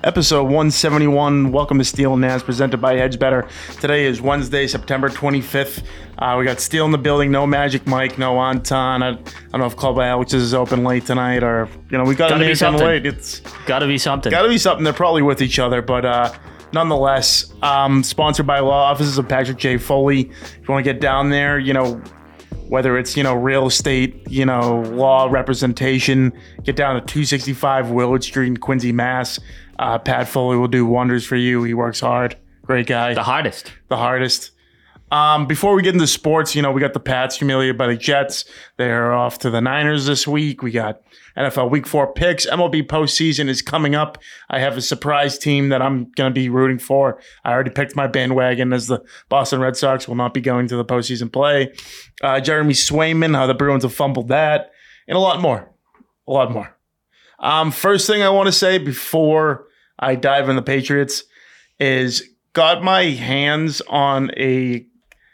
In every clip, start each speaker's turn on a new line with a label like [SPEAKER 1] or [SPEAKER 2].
[SPEAKER 1] Episode 171. Welcome to Steel and Naz, presented by Hedge Better. Today is Wednesday, September 25th. We got Steel in the building. No Magic Mike, no Anton. I don't know if Club Alex is open late tonight, or we got to be something late. It's
[SPEAKER 2] gotta be something.
[SPEAKER 1] They're probably with each other, but nonetheless, sponsored by Law Offices of Patrick J. Foley. If you want to get down there, whether it's, real estate, law representation, get down to 265 Willard Street in Quincy, Mass. Pat Foley will do wonders for you. He works hard. Great guy.
[SPEAKER 2] The hardest.
[SPEAKER 1] Before we get into sports, we got the Pats humiliated by the Jets. They're off to the Niners this week. We got NFL Week 4 picks. MLB postseason is coming up. I have a surprise team that I'm going to be rooting for. I already picked my bandwagon as the Boston Red Sox will not be going to the postseason play. Jeremy Swayman, how the Bruins have fumbled that, and a lot more. First thing I want to say before I dive in the Patriots is got my hands on a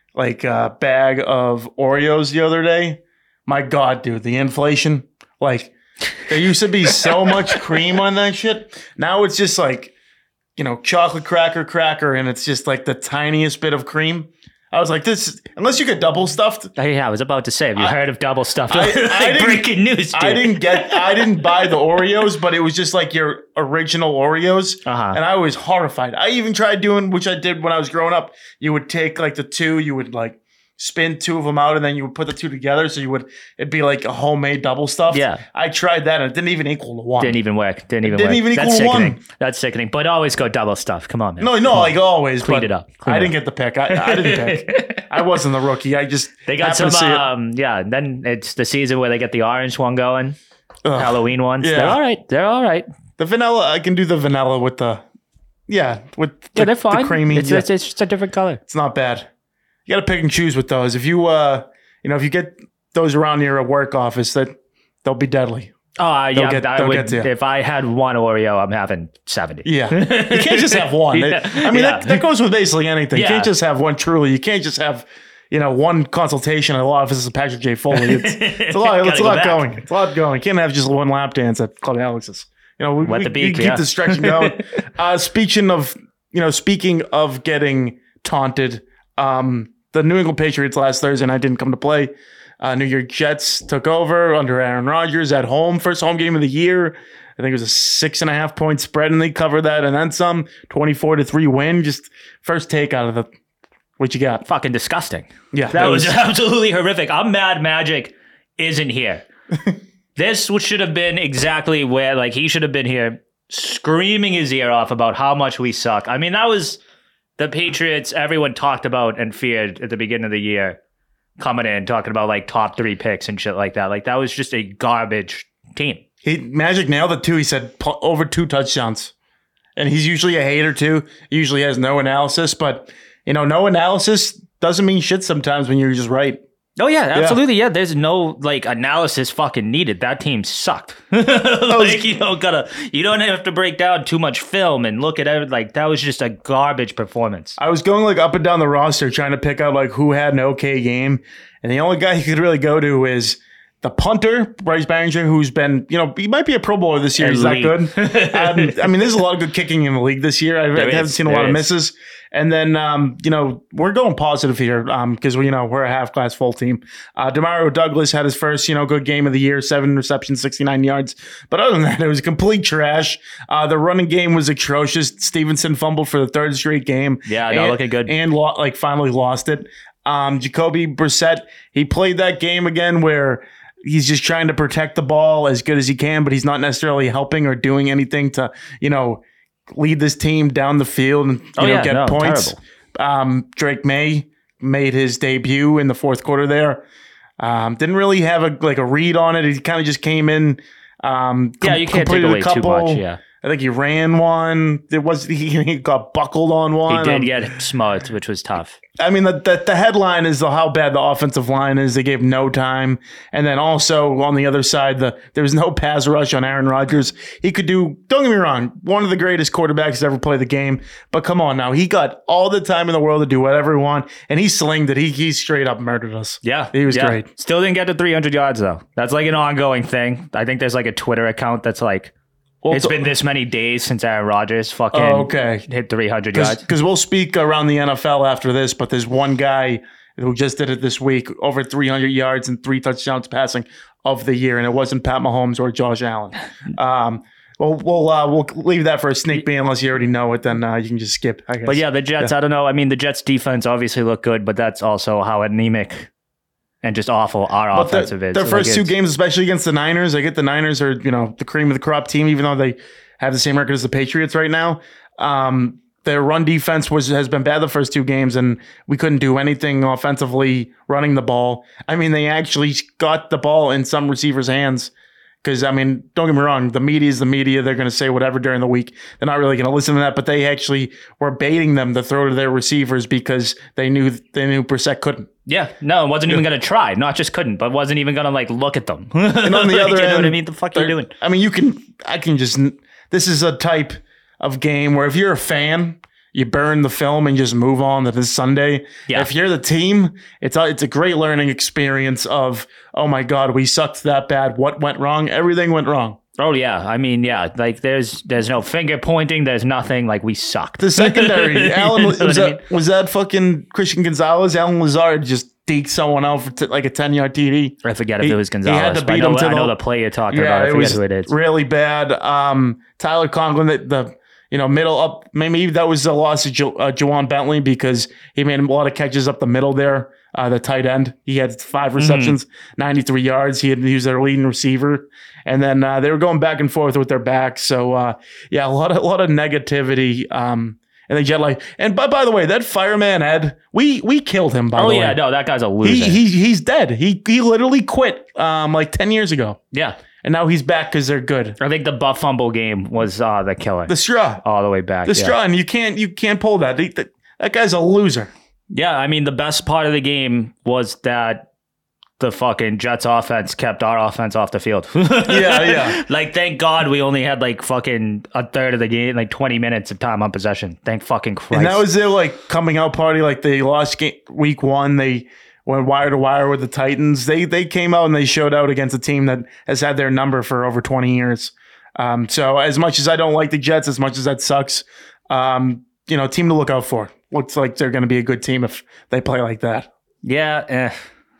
[SPEAKER 1] bag of Oreos the other day. My God, dude, the inflation. There used to be so much cream on that shit. Now it's just chocolate cracker, and it's just the tiniest bit of cream. I was like, this, unless you get double stuffed.
[SPEAKER 2] Yeah, I was about to say, have you heard of double stuffed? Breaking news, dude.
[SPEAKER 1] I didn't buy the Oreos, but it was just your original Oreos. And I was horrified. I even tried doing, which I did when I was growing up. You would take the two, you would spin two of them out, and then you would put the two together. So it'd be a homemade double stuff.
[SPEAKER 2] Yeah.
[SPEAKER 1] I tried that, and it didn't even equal to one.
[SPEAKER 2] Didn't even work. Didn't even
[SPEAKER 1] equal
[SPEAKER 2] That's
[SPEAKER 1] to
[SPEAKER 2] sickening.
[SPEAKER 1] one.
[SPEAKER 2] That's sickening. But always go double stuff. Come on, man.
[SPEAKER 1] No, always.
[SPEAKER 2] Clean it up.
[SPEAKER 1] I didn't get the pick. I didn't pick. I wasn't the rookie. I just
[SPEAKER 2] they got some. And then it's the season where they get the orange one going. Halloween ones.
[SPEAKER 1] Yeah.
[SPEAKER 2] They're all right.
[SPEAKER 1] The vanilla. I can do the vanilla with the. Yeah,
[SPEAKER 2] they're fine.
[SPEAKER 1] The creamy.
[SPEAKER 2] It's just a different color.
[SPEAKER 1] It's not bad. You got to pick and choose with those. If you if you get those around your work office, they'll be deadly.
[SPEAKER 2] I would. If I had one Oreo, I'm having 70.
[SPEAKER 1] Yeah, you can't just have one. That goes with basically anything.
[SPEAKER 2] Yeah.
[SPEAKER 1] You can't just have one. Truly, you can't just have one consultation at a law office of Patrick J. Foley. It's a lot. It's a lot going. It's a lot going. You can't have just one lap dance at Club Alex's. We keep the stretching going. Speaking of getting taunted, the New England Patriots last Thursday night didn't come to play. New York Jets took over under Aaron Rodgers at home. First home game of the year. I think it was a 6.5 point spread, and they covered that and then some. 24-3 win. Just first take out of the. What you got?
[SPEAKER 2] Fucking disgusting.
[SPEAKER 1] Yeah,
[SPEAKER 2] that was absolutely horrific. I'm mad Magic isn't here. This should have been exactly where he should have been here, screaming his ear off about how much we suck. I mean, that was the Patriots everyone talked about and feared at the beginning of the year, coming in, talking about top 3 picks and shit like that. That was just a garbage team.
[SPEAKER 1] Magic nailed it too. He said over 2 touchdowns. And he's usually a hater too. He usually has no analysis, but no analysis doesn't mean shit sometimes when you're just right.
[SPEAKER 2] Oh yeah, absolutely. Yeah, there's no analysis fucking needed. That team sucked. You don't have to break down too much film and look at everything. That was just a garbage performance.
[SPEAKER 1] I was going up and down the roster trying to pick out who had an okay game, and the only guy you could really go to is the punter, Bryce Baringer, who's been, he might be a Pro Bowler this year. He's that good. There's a lot of good kicking in the league this year. I haven't seen a lot of misses. And then, we're going positive here because we're a half-class full team. Demario Douglas had his first, good game of the year, 7 receptions, 69 yards. But other than that, it was complete trash. The running game was atrocious. Stevenson fumbled for the 3rd straight game.
[SPEAKER 2] Yeah, not looking good.
[SPEAKER 1] And finally lost it. Jacoby Brissett, he played that game again where he's just trying to protect the ball as good as he can, but he's not necessarily helping or doing anything to, lead this team down the field and get points. Drake May made his debut in the 4th quarter there. Didn't really have a read on it. He kind of just came in.
[SPEAKER 2] You can't take away too much. Yeah.
[SPEAKER 1] I think he ran one. He got buckled on one.
[SPEAKER 2] He did get smoked, which was tough.
[SPEAKER 1] I mean, the headline is how bad the offensive line is. They gave no time. And then also on the other side, there was no pass rush on Aaron Rodgers. He could do, don't get me wrong, one of the greatest quarterbacks to ever play the game. But come on now, he got all the time in the world to do whatever he wanted. And he slinged it. He straight up murdered us.
[SPEAKER 2] Yeah.
[SPEAKER 1] He was great.
[SPEAKER 2] Still didn't get to 300 yards, though. That's an ongoing thing. I think there's a Twitter account that's
[SPEAKER 1] Well,
[SPEAKER 2] it's been this many days since Aaron Rodgers fucking hit 300 yards.
[SPEAKER 1] Because we'll speak around the NFL after this, but there's one guy who just did it this week, over 300 yards and 3 touchdowns passing of the year, and it wasn't Pat Mahomes or Josh Allen. We'll leave that for a sneak peek unless you already know it. Then you can just skip, I guess.
[SPEAKER 2] But yeah, the Jets. I don't know. I mean, the Jets defense obviously looked good, but that's also how anemic and just awful our offensive is.
[SPEAKER 1] Their first 2 games, especially against the Niners, I get the Niners are the cream of the crop team, even though they have the same record as the Patriots right now. Their run defense has been bad the first 2 games, and we couldn't do anything offensively running the ball. I mean, they actually got the ball in some receivers' hands. Because, I mean, don't get me wrong, the media is the media. They're going to say whatever during the week. They're not really going to listen to that, but they actually were baiting them to throw to their receivers because they knew Brissett couldn't.
[SPEAKER 2] Yeah, no, it wasn't even going to try. Not just couldn't, but wasn't even going to, like, look at them.
[SPEAKER 1] And on the other end,
[SPEAKER 2] you know what I mean? The fuck are you doing?
[SPEAKER 1] I mean, this is a type of game where if you're a fan, you burn the film and just move on to this Sunday. Yeah. If you're the team, it's a great learning experience of, oh my God, we sucked that bad. What went wrong? Everything went wrong.
[SPEAKER 2] Oh yeah, I mean like there's no finger pointing. There's nothing. Like we sucked.
[SPEAKER 1] The secondary, Alan was that fucking Christian Gonzalez? Alan Lazard just deked someone out for like a 10-yard TD.
[SPEAKER 2] I forget if it was Gonzalez.
[SPEAKER 1] He had to beat him to
[SPEAKER 2] I know the play you're talking about. I forget who it is.
[SPEAKER 1] Really bad. Tyler Conklin, the middle up. Maybe that was the loss of Juwan Bentley because he made a lot of catches up the middle there. The tight end, he had 5 receptions, 93 yards. He was their leading receiver, and then they were going back and forth with their backs. So a lot of negativity. And the Jet Lag. And by the way, that fireman Ed, we killed him. By the way,
[SPEAKER 2] oh yeah, no, that guy's a loser.
[SPEAKER 1] He's dead. He literally quit like 10 years ago.
[SPEAKER 2] Yeah.
[SPEAKER 1] And now he's back because they're good.
[SPEAKER 2] I think the Buff fumble game was the killer.
[SPEAKER 1] The straw.
[SPEAKER 2] All the way back.
[SPEAKER 1] The straw, and you can't pull that. That guy's a loser.
[SPEAKER 2] Yeah, I mean, the best part of the game was that the fucking Jets offense kept our offense off the field.
[SPEAKER 1] Yeah.
[SPEAKER 2] Like, thank God we only had like fucking a third of the game, like 20 minutes of time on possession. Thank fucking Christ.
[SPEAKER 1] And that was their like coming out party. Like they lost week 1. They went wire to wire with the Titans. They came out and they showed out against a team that has had their number for over 20 years. So as much as I don't like the Jets, as much as that sucks, team to look out for. Looks like they're going to be a good team if they play like that.
[SPEAKER 2] Yeah.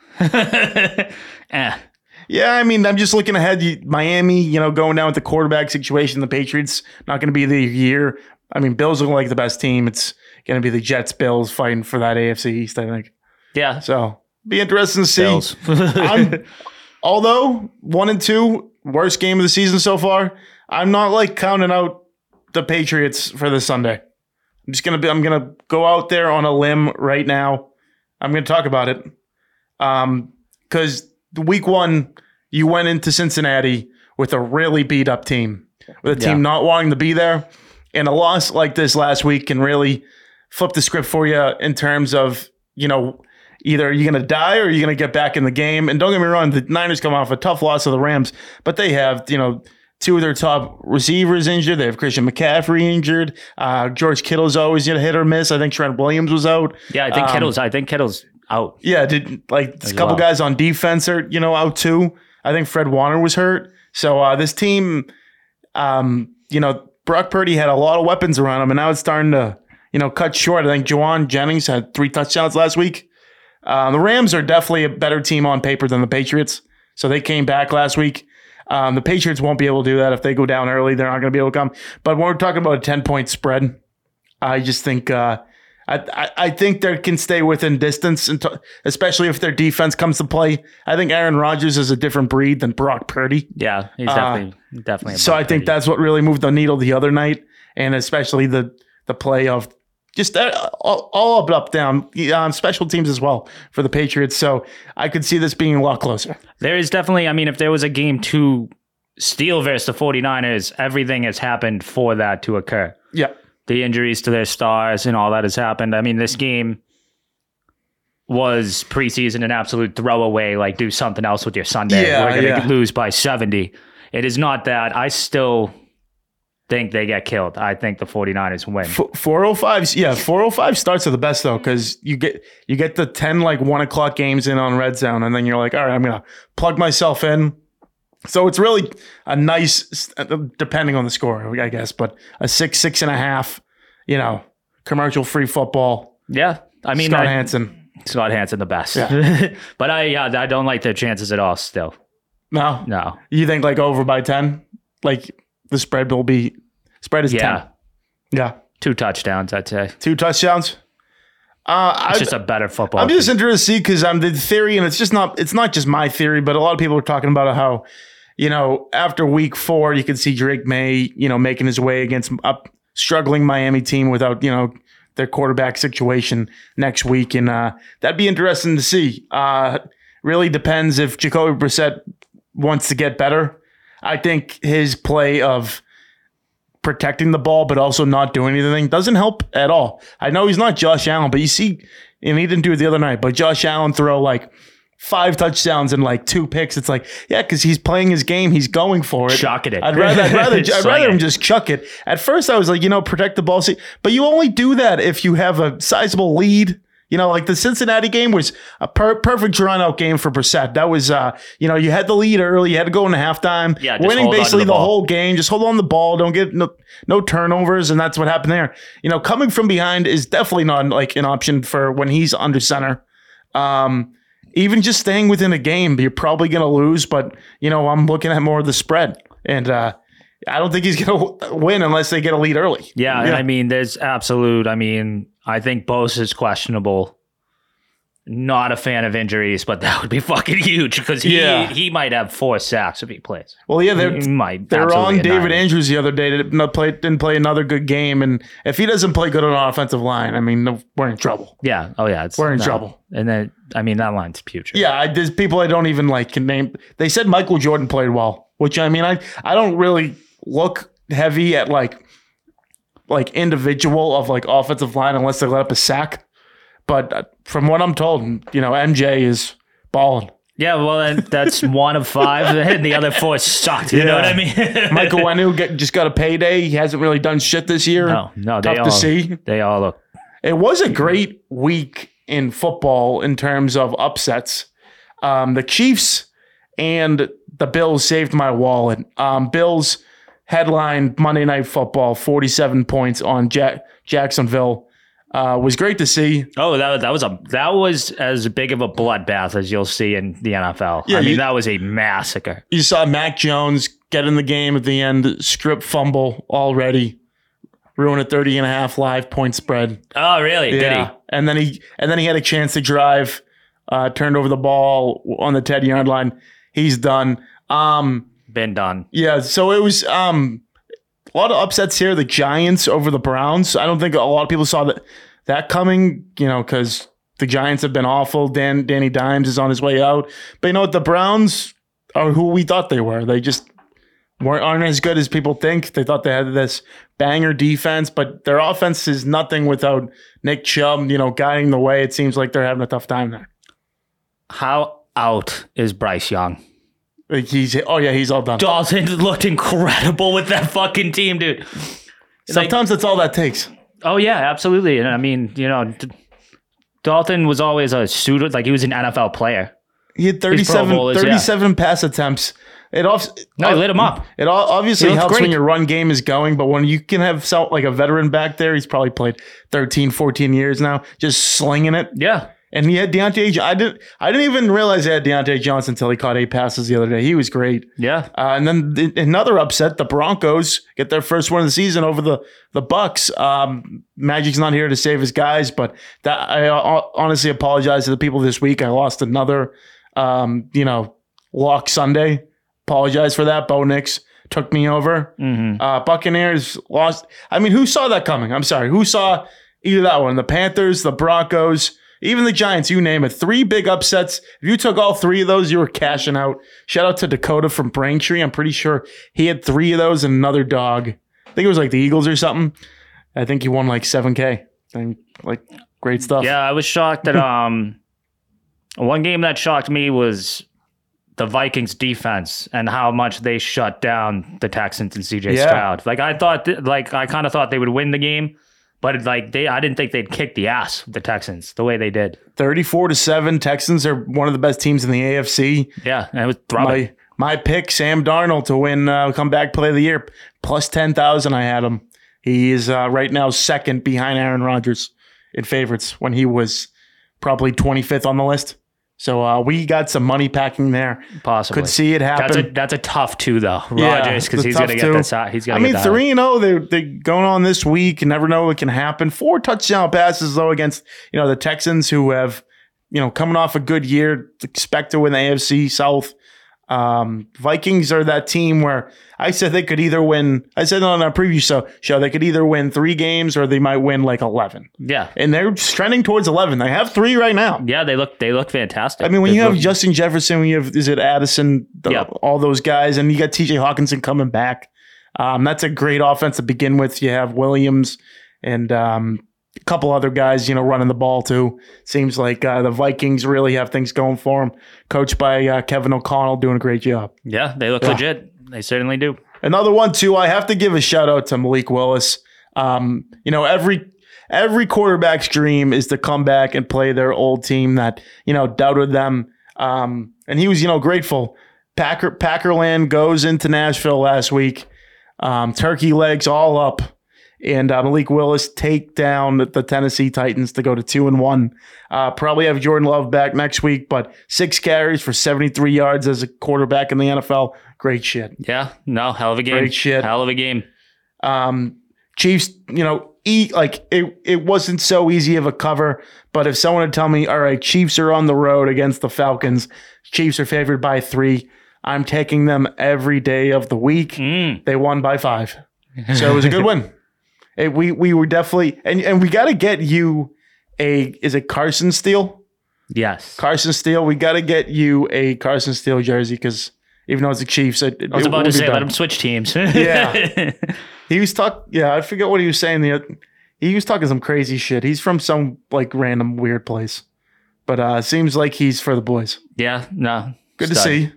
[SPEAKER 1] Yeah, I mean, I'm just looking ahead. Miami, going down with the quarterback situation. The Patriots, not going to be the year. I mean, Bills look like the best team. It's going to be the Jets, Bills fighting for that AFC East, I think.
[SPEAKER 2] Yeah.
[SPEAKER 1] So, be interesting to see. Although 1-2, worst game of the season so far, I'm not like counting out the Patriots for this Sunday. I'm gonna go out there on a limb right now. I'm gonna talk about it. Because week 1, you went into Cincinnati with a really beat up team, with a team not wanting to be there. And a loss like this last week can really flip the script for you in terms of, either you're going to die or you're going to get back in the game. And don't get me wrong, the Niners come off a tough loss to the Rams, but they have, 2 of their top receivers injured. They have Christian McCaffrey injured. George Kittle's always hit or miss. I think Trent Williams was out.
[SPEAKER 2] Yeah, I think Kittle's out.
[SPEAKER 1] Yeah, a couple guys on defense are, out too. I think Fred Warner was hurt. So this team, Brock Purdy had a lot of weapons around him, and now it's starting to, cut short. I think Juwan Jennings had 3 touchdowns last week. The Rams are definitely a better team on paper than the Patriots. So they came back last week. The Patriots won't be able to do that. If they go down early, they're not going to be able to come. But when we're talking about a 10-point spread, I just think I think they can stay within distance, especially if their defense comes to play. I think Aaron Rodgers is a different breed than Brock Purdy.
[SPEAKER 2] Yeah, he's definitely.
[SPEAKER 1] So I think that's what really moved the needle the other night, and especially the play of just all up, down, special teams as well for the Patriots. So I could see this being a lot closer.
[SPEAKER 2] There is definitely, if there was a game to steal versus the 49ers, everything has happened for that to occur.
[SPEAKER 1] Yeah.
[SPEAKER 2] The injuries to their stars and all that has happened. This game was preseason an absolute throwaway, like do something else with your Sunday.
[SPEAKER 1] Yeah,
[SPEAKER 2] we're going to lose by 70. It is not that. I still think they get killed. I think the 49ers win.
[SPEAKER 1] 405 starts are the best though, because you get the 10 1 o'clock games in on Red Zone, and then you're like, all right, I'm gonna plug myself in So it's really a nice, depending on the score, I guess, but a 6.5, commercial-free football.
[SPEAKER 2] Yeah. I mean,
[SPEAKER 1] Scott Hanson,
[SPEAKER 2] the best.
[SPEAKER 1] Yeah.
[SPEAKER 2] But I don't like their chances at all still.
[SPEAKER 1] No. You think like over by 10? Like the spread is 10. Yeah.
[SPEAKER 2] 2 touchdowns, I'd say.
[SPEAKER 1] 2 touchdowns?
[SPEAKER 2] It's just a better football.
[SPEAKER 1] I'm just interested to see because the theory, and it's not just my theory, but a lot of people are talking about how, after week 4, you can see Drake May, making his way against a struggling Miami team without, their quarterback situation next week. And that'd be interesting to see. Really depends if Jacoby Brissett wants to get better. I think his play of protecting the ball but also not doing anything doesn't help at all. I know he's not Josh Allen, but you see, and he didn't do it the other night, but Josh Allen throw like 5 touchdowns and like 2 picks. It's like, yeah, because he's playing his game. He's going for it.
[SPEAKER 2] Chucking it.
[SPEAKER 1] I'd rather him just chuck it. At first I was like, protect the ball. But you only do that if you have a sizable lead. Like the Cincinnati game was a perfect drawn-out game for Brissett. That was, you had the lead early. You had to go into halftime.
[SPEAKER 2] Yeah,
[SPEAKER 1] winning basically the whole game. Just hold on the ball. Don't get no turnovers, and that's what happened there. Coming from behind is definitely not like an option for when he's under center. Even just staying within a game, you're probably going to lose. But, I'm looking at more of the spread. And I don't think he's going to win unless they get a lead early.
[SPEAKER 2] Yeah, and I mean, there's absolute, I think Bosa is questionable. Not a fan of injuries, but that would be fucking huge because he might have 4 sacks if he plays.
[SPEAKER 1] Well, yeah, they were on David Andrews the other day. Didn't play another good game, and if he doesn't play good on the offensive line, we're in trouble.
[SPEAKER 2] Yeah. Oh yeah,
[SPEAKER 1] we're in trouble.
[SPEAKER 2] And then that line's putrid.
[SPEAKER 1] Yeah, there's people I don't even can name. They said Michael Jordan played well, which I don't really look heavy at like individual of like offensive line unless they let up a sack. But from what I'm told, MJ is balling.
[SPEAKER 2] Yeah, well, that's 1 of 5, and the other 4 sucked. You know what I mean?
[SPEAKER 1] Michael Wenu just got a payday. He hasn't really done shit this year.
[SPEAKER 2] No,
[SPEAKER 1] tough to see.
[SPEAKER 2] They all look.
[SPEAKER 1] It was a great week in football in terms of upsets. The Chiefs and the Bills saved my wallet. Bills headlined Monday Night Football, 47 points on Jacksonville. Was great to see.
[SPEAKER 2] Oh, that was as big of a bloodbath as you'll see in the NFL. Yeah, that was a massacre.
[SPEAKER 1] You saw Mac Jones get in the game at the end, script fumble already, ruin a 30.5 live point spread.
[SPEAKER 2] Oh, really?
[SPEAKER 1] Yeah. Did he? And then he had a chance to drive, turned over the ball on the 10-yard line. He's done.
[SPEAKER 2] Been done.
[SPEAKER 1] Yeah. So it was a lot of upsets here. The Giants over the Browns. I don't think a lot of people saw that coming, because the Giants have been awful. Danny Dimes is on his way out. But the Browns are who we thought they were. They just aren't as good as people think. They thought they had this banger defense, but their offense is nothing without Nick Chubb, guiding the way. It seems like they're having a tough time there.
[SPEAKER 2] How out is Bryce Young?
[SPEAKER 1] He's all done.
[SPEAKER 2] Dalton looked incredible with that fucking team, dude.
[SPEAKER 1] Sometimes that's all that takes.
[SPEAKER 2] Oh yeah, absolutely. And Dalton was always a suitor, he was an NFL player.
[SPEAKER 1] He had 37 pass attempts. He
[SPEAKER 2] lit him up.
[SPEAKER 1] It obviously helps when your run game is going, but when you can have a veteran back there, he's probably played 13, 14 years now, just slinging it.
[SPEAKER 2] Yeah.
[SPEAKER 1] And he had Deontay. I didn't even realize he had Deontay Johnson until he caught 8 passes the other day. He was great.
[SPEAKER 2] Yeah.
[SPEAKER 1] And then another upset: the Broncos get their first win of the season over the Bucks. Magic's not here to save his guys, but I honestly apologize to the people this week. I lost another, lock Sunday. Apologize for that. Bo Nix took me over.
[SPEAKER 2] Mm-hmm.
[SPEAKER 1] Buccaneers lost. Who saw that coming? I'm sorry. Who saw either that one? The Panthers, the Broncos. Even the Giants, you name it. 3 big upsets. If you took all 3 of those, you were cashing out. Shout out to Dakota from Braintree. I'm pretty sure he had 3 of those and another dog. I think it was the Eagles or something. I think he won $7K. And great stuff.
[SPEAKER 2] Yeah, I was shocked that one game that shocked me was the Vikings defense and how much they shut down the Texans and CJ Stroud. I kind of thought they would win the game. But I didn't think they'd kick the ass of the Texans the way they did.
[SPEAKER 1] 34-7. Texans are one of the best teams in the AFC.
[SPEAKER 2] Yeah, and it was throbbing.
[SPEAKER 1] my pick, Sam Darnold, to win comeback play of the year, plus 10,000. I had him. He is right now second behind Aaron Rodgers in favorites when he was probably 25th on the list. So we got some money packing there.
[SPEAKER 2] Possibly.
[SPEAKER 1] Could see it happen.
[SPEAKER 2] That's a tough two, though. Rodgers, because he's going to get this out. He's going to get
[SPEAKER 1] 3-0. They're going on this week. You never know what can happen. 4 touchdown passes, though, against the Texans, who have, coming off a good year, expect to win the AFC South. Vikings are that team where I said they could either win. I said on our preview show they could either win 3 games or they might win like 11.
[SPEAKER 2] Yeah,
[SPEAKER 1] and they're trending towards 11. They have 3 right now.
[SPEAKER 2] Yeah, they look fantastic.
[SPEAKER 1] I mean, when you have Justin Jefferson, when you have Addison, all those guys, and you got T.J. Hawkinson coming back. That's a great offense to begin with. You have Williams and a couple other guys, running the ball too. Seems like the Vikings really have things going for them. Coached by Kevin O'Connell, doing a great job.
[SPEAKER 2] Yeah, they look legit. They certainly do.
[SPEAKER 1] Another one too. I have to give a shout out to Malik Willis. Every quarterback's dream is to come back and play their old team that doubted them. And he was grateful. Packerland goes into Nashville last week. Turkey legs all up. And Malik Willis take down the Tennessee Titans to go to 2-1. Probably have Jordan Love back next week, but 6 carries for 73 yards as a quarterback in the NFL. Great shit.
[SPEAKER 2] Yeah, no, hell of a game.
[SPEAKER 1] Great shit.
[SPEAKER 2] Hell of a game.
[SPEAKER 1] Chiefs, it wasn't so easy of a cover, but if someone would tell me, all right, Chiefs are on the road against the Falcons, Chiefs are favored by 3, I'm taking them every day of the week. They won by 5. So it was a good win. We were definitely, and we got to get you is it Carson Steele?
[SPEAKER 2] Yes.
[SPEAKER 1] Carson Steele. We got to get you a Carson Steele jersey because even though it's the Chiefs, I
[SPEAKER 2] was about to say, let him switch teams.
[SPEAKER 1] Yeah. He was I forget what he was saying. He was talking some crazy shit. He's from some random weird place, but seems like he's for the boys.
[SPEAKER 2] Yeah. No.
[SPEAKER 1] Good to see.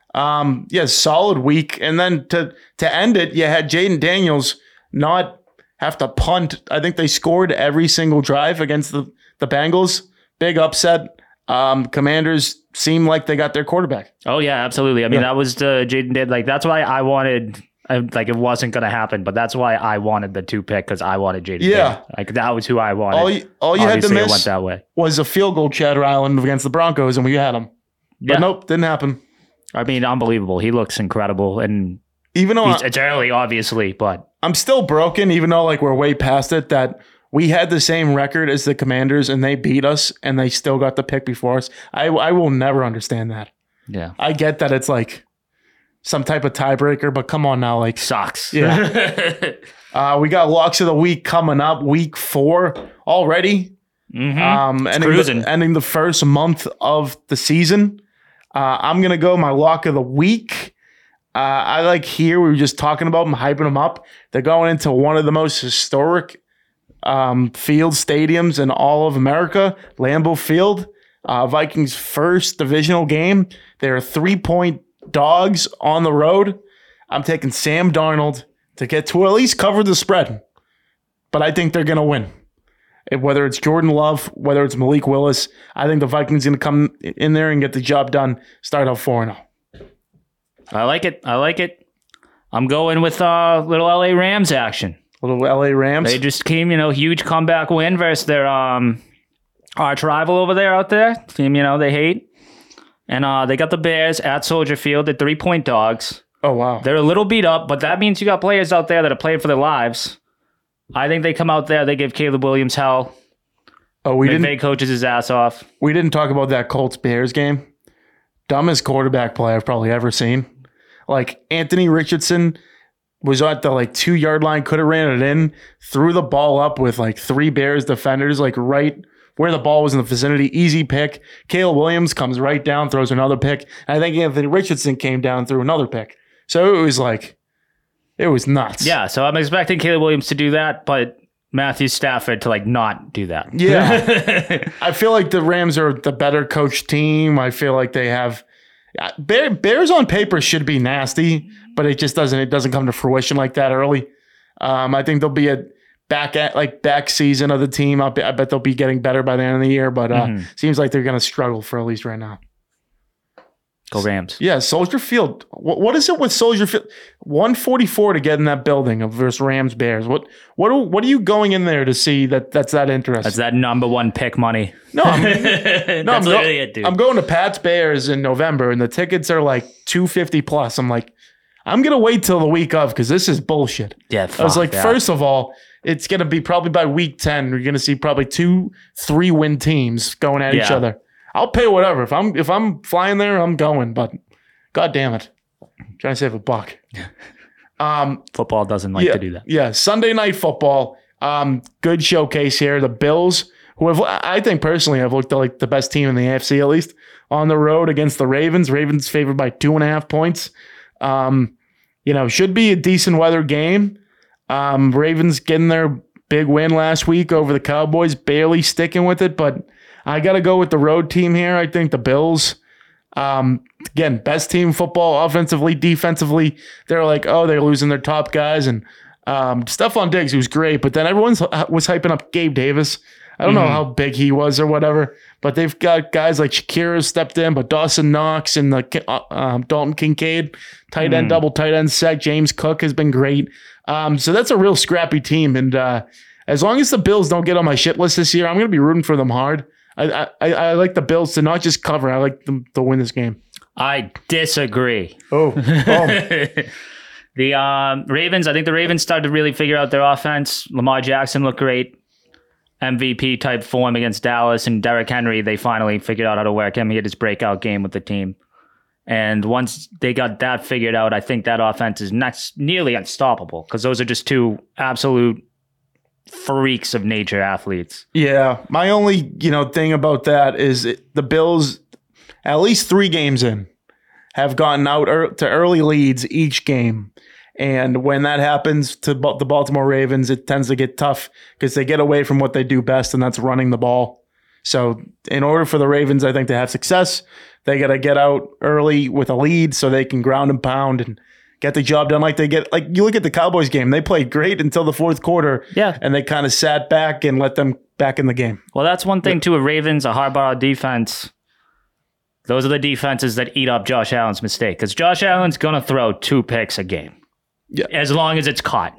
[SPEAKER 1] Solid week. And then to end it, you had Jaden Daniels not have to punt. I think they scored every single drive against the Bengals. Big upset. Commanders seem like they got their quarterback.
[SPEAKER 2] Oh, yeah, absolutely. I mean, that was Jaden did. That's why I wanted, it wasn't going to happen, but that's why I wanted the 2 pick because I wanted Jaden.
[SPEAKER 1] Yeah.
[SPEAKER 2] That was who I wanted.
[SPEAKER 1] All you had to miss
[SPEAKER 2] went that way.
[SPEAKER 1] Was a field goal, Chatter Island, against the Broncos, and we had him. But nope, didn't happen.
[SPEAKER 2] I mean, unbelievable. He looks incredible. And
[SPEAKER 1] even though
[SPEAKER 2] it's early, obviously, but
[SPEAKER 1] I'm still broken, even though we're way past it, that we had the same record as the Commanders and they beat us and they still got the pick before us. I will never understand that.
[SPEAKER 2] Yeah.
[SPEAKER 1] I get that it's some type of tiebreaker, but come on now,
[SPEAKER 2] sucks.
[SPEAKER 1] Yeah. We got locks of the week coming up, week 4 already.
[SPEAKER 2] Mm-hmm.
[SPEAKER 1] Ending the first month of the season. I'm gonna go my lock of the week. I we were just talking about them, hyping them up. They're going into one of the most historic field stadiums in all of America, Lambeau Field. Vikings' first divisional game. They're 3-point dogs on the road. I'm taking Sam Darnold to get to at least cover the spread. But I think they're going to win. Whether it's Jordan Love, whether it's Malik Willis, I think the Vikings going to come in there and get the job done, start out 4-0.
[SPEAKER 2] I like it. I'm going with little LA Rams action.
[SPEAKER 1] Little LA Rams.
[SPEAKER 2] They just came, huge comeback win versus their arch rival over there out there. Team, they hate. And they got the Bears at Soldier Field. They're 3-point dogs.
[SPEAKER 1] Oh, wow.
[SPEAKER 2] They're a little beat up, but that means you got players out there that are playing for their lives. I think they come out there, they give Caleb Williams hell.
[SPEAKER 1] Oh,
[SPEAKER 2] McVay coaches his ass off.
[SPEAKER 1] We didn't talk about that Colts-Bears game. Dumbest quarterback play I've probably ever seen. Anthony Richardson was at the 2-yard line, could have ran it in, threw the ball up with 3 Bears defenders, right where the ball was in the vicinity. Easy pick. Caleb Williams comes right down, throws another pick. And I think Anthony Richardson came down, threw another pick. So it was it was nuts.
[SPEAKER 2] Yeah, so I'm expecting Caleb Williams to do that, but Matthew Stafford to not do that.
[SPEAKER 1] Yeah. I feel like the Rams are the better coached team. I feel like they have Bears on paper should be nasty, but it just doesn't come to fruition like that early. I think there'll be a back season of the team. I bet they'll be getting better by the end of the year, but seems like they're going to struggle for at least right now.
[SPEAKER 2] Go Rams.
[SPEAKER 1] Yeah, Soldier Field. What is it with Soldier Field? 144 to get in that building versus Rams Bears. What are you going in there to see that's that interesting?
[SPEAKER 2] That's that number one pick money.
[SPEAKER 1] No, I'm literally it, dude. I'm going to Pats Bears in November, and the tickets are like $250 plus. I'm like, I'm gonna wait till the week of because this is bullshit.
[SPEAKER 2] Yeah,
[SPEAKER 1] I was like, first of all, it's gonna be probably by week 10. You're gonna see probably 2-3 win teams going at each other. I'll pay whatever. If I'm flying there, I'm going. But God damn it, I'm trying to save a buck.
[SPEAKER 2] Football doesn't like to do that.
[SPEAKER 1] Yeah, Sunday Night Football. Good showcase here. The Bills, who I think personally have looked like the best team in the AFC at least, on the road against the Ravens. Ravens favored by 2.5 points. Should be a decent weather game. Ravens getting their big win last week over the Cowboys, barely sticking with it, but I got to go with the road team here. I think the Bills, again, best team in football, offensively, defensively. They're like, they're losing their top guys. And Stephon Diggs, who's great, but then everyone was hyping up Gabe Davis. I don't know how big he was or whatever, but they've got guys like Shakira stepped in, but Dawson Knox and Dalton Kincaid, tight end, double tight end set. James Cook has been great. So that's a real scrappy team. And as long as the Bills don't get on my shit list this year, I'm going to be rooting for them hard. I like the Bills to not just cover. I like them to win this game.
[SPEAKER 2] I disagree.
[SPEAKER 1] The
[SPEAKER 2] Ravens, I think the Ravens started to really figure out their offense. Lamar Jackson looked great. MVP type form against Dallas, and Derrick Henry, they finally figured out how to work him. He had his breakout game with the team. And once they got that figured out, I think that offense is nearly unstoppable because those are just two absolute freaks of nature athletes.
[SPEAKER 1] Yeah. My only, thing about that is the Bills, at least 3 games in, have gotten out to early leads each game. And when that happens to the Baltimore Ravens, it tends to get tough because they get away from what they do best, and that's running the ball. So in order for the Ravens, I think, to have success, they got to get out early with a lead so they can ground and pound and get the job done. Like you look at the Cowboys game, they played great until the fourth quarter.
[SPEAKER 2] Yeah.
[SPEAKER 1] And they kind of sat back and let them back in the game.
[SPEAKER 2] Well, that's one thing too. A Ravens, a Harbaugh defense. Those are the defenses that eat up Josh Allen's mistake because Josh Allen's going to throw 2 picks a game.
[SPEAKER 1] Yeah.
[SPEAKER 2] As long as it's caught.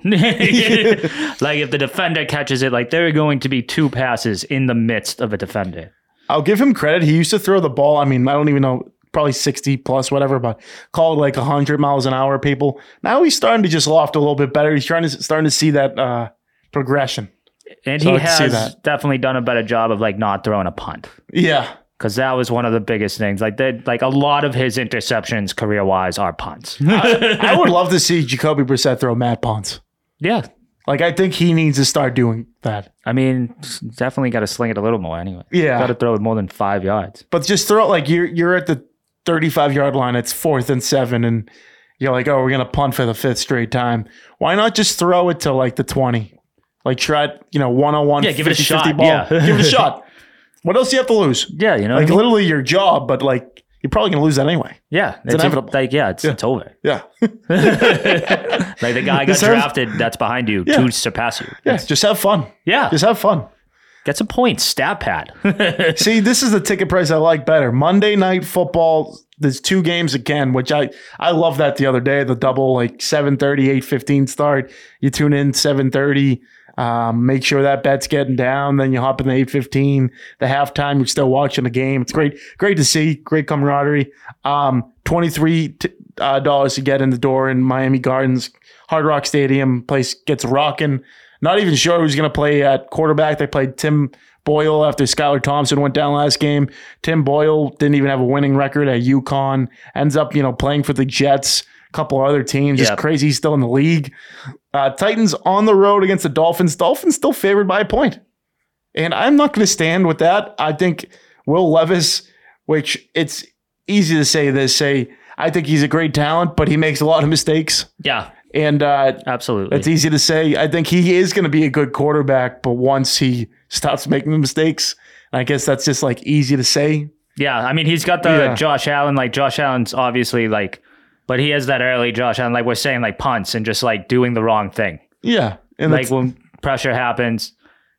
[SPEAKER 2] Like if the defender catches it, like there are going to be 2 passes in the midst of a defender.
[SPEAKER 1] I'll give him credit. He used to throw the ball. I mean, I don't even know, probably 60 plus, whatever, but called like 100 miles an hour, people. Now he's starting to just loft a little bit better. He's starting to see that progression.
[SPEAKER 2] And so he has definitely done a better job of like not throwing a punt.
[SPEAKER 1] Yeah.
[SPEAKER 2] Because that was one of the biggest things. Like a lot of his interceptions career-wise are punts.
[SPEAKER 1] I would love to see Jacoby Brissett throw mad punts.
[SPEAKER 2] Yeah.
[SPEAKER 1] Like, I think he needs to start doing that.
[SPEAKER 2] I mean, definitely got to sling it a little more anyway.
[SPEAKER 1] Yeah.
[SPEAKER 2] Got to throw it more than 5 yards.
[SPEAKER 1] But just throw it like you're at the 35-yard line. It's 4th and 7, and you're like, we're going to punt for the 5th straight time. Why not just throw it to like the 20? Like, try it, 1-on-1,
[SPEAKER 2] give it a shot.
[SPEAKER 1] ball.
[SPEAKER 2] Yeah.
[SPEAKER 1] Give it a shot. What else do you have to lose?
[SPEAKER 2] Yeah,
[SPEAKER 1] like literally your job, but like you're probably going to lose that anyway.
[SPEAKER 2] Yeah,
[SPEAKER 1] it's inevitable.
[SPEAKER 2] It's over.
[SPEAKER 1] Yeah.
[SPEAKER 2] Like the guy got drafted that's behind you to surpass you.
[SPEAKER 1] Yeah, just have fun.
[SPEAKER 2] Yeah.
[SPEAKER 1] Just have fun.
[SPEAKER 2] Get some points, stat pad.
[SPEAKER 1] See, this is the ticket price I like better. Monday Night Football, there's 2 games again, which I love that the other day, the double like 7:30, 8:15 start. You tune in 7:30. Make sure that bet's getting down. Then you hop in the 8:15. The halftime, you're still watching the game. It's great to see. Great camaraderie. $23 to get in the door in Miami Gardens, Hard Rock Stadium. Place gets rocking. Not even sure who's going to play at quarterback. They played Tim Boyle after Skylar Thompson went down last game. Tim Boyle didn't even have a winning record at UConn. Ends up, playing for the Jets. Couple other teams. Just crazy. He's still in the league. Titans on the road against the Dolphins. Dolphins still favored by a point. And I'm not going to stand with that. I think Will Levis, which it's easy to say I think he's a great talent, but he makes a lot of mistakes.
[SPEAKER 2] Yeah.
[SPEAKER 1] And
[SPEAKER 2] absolutely.
[SPEAKER 1] It's easy to say. I think he is going to be a good quarterback, but once he stops making the mistakes, I guess that's just like easy to say.
[SPEAKER 2] Yeah. I mean, he's got the Josh Allen. Like Josh Allen's obviously like, but he has that early Josh Allen, like we're saying, like punts and just like doing the wrong thing.
[SPEAKER 1] Yeah.
[SPEAKER 2] And like when pressure happens,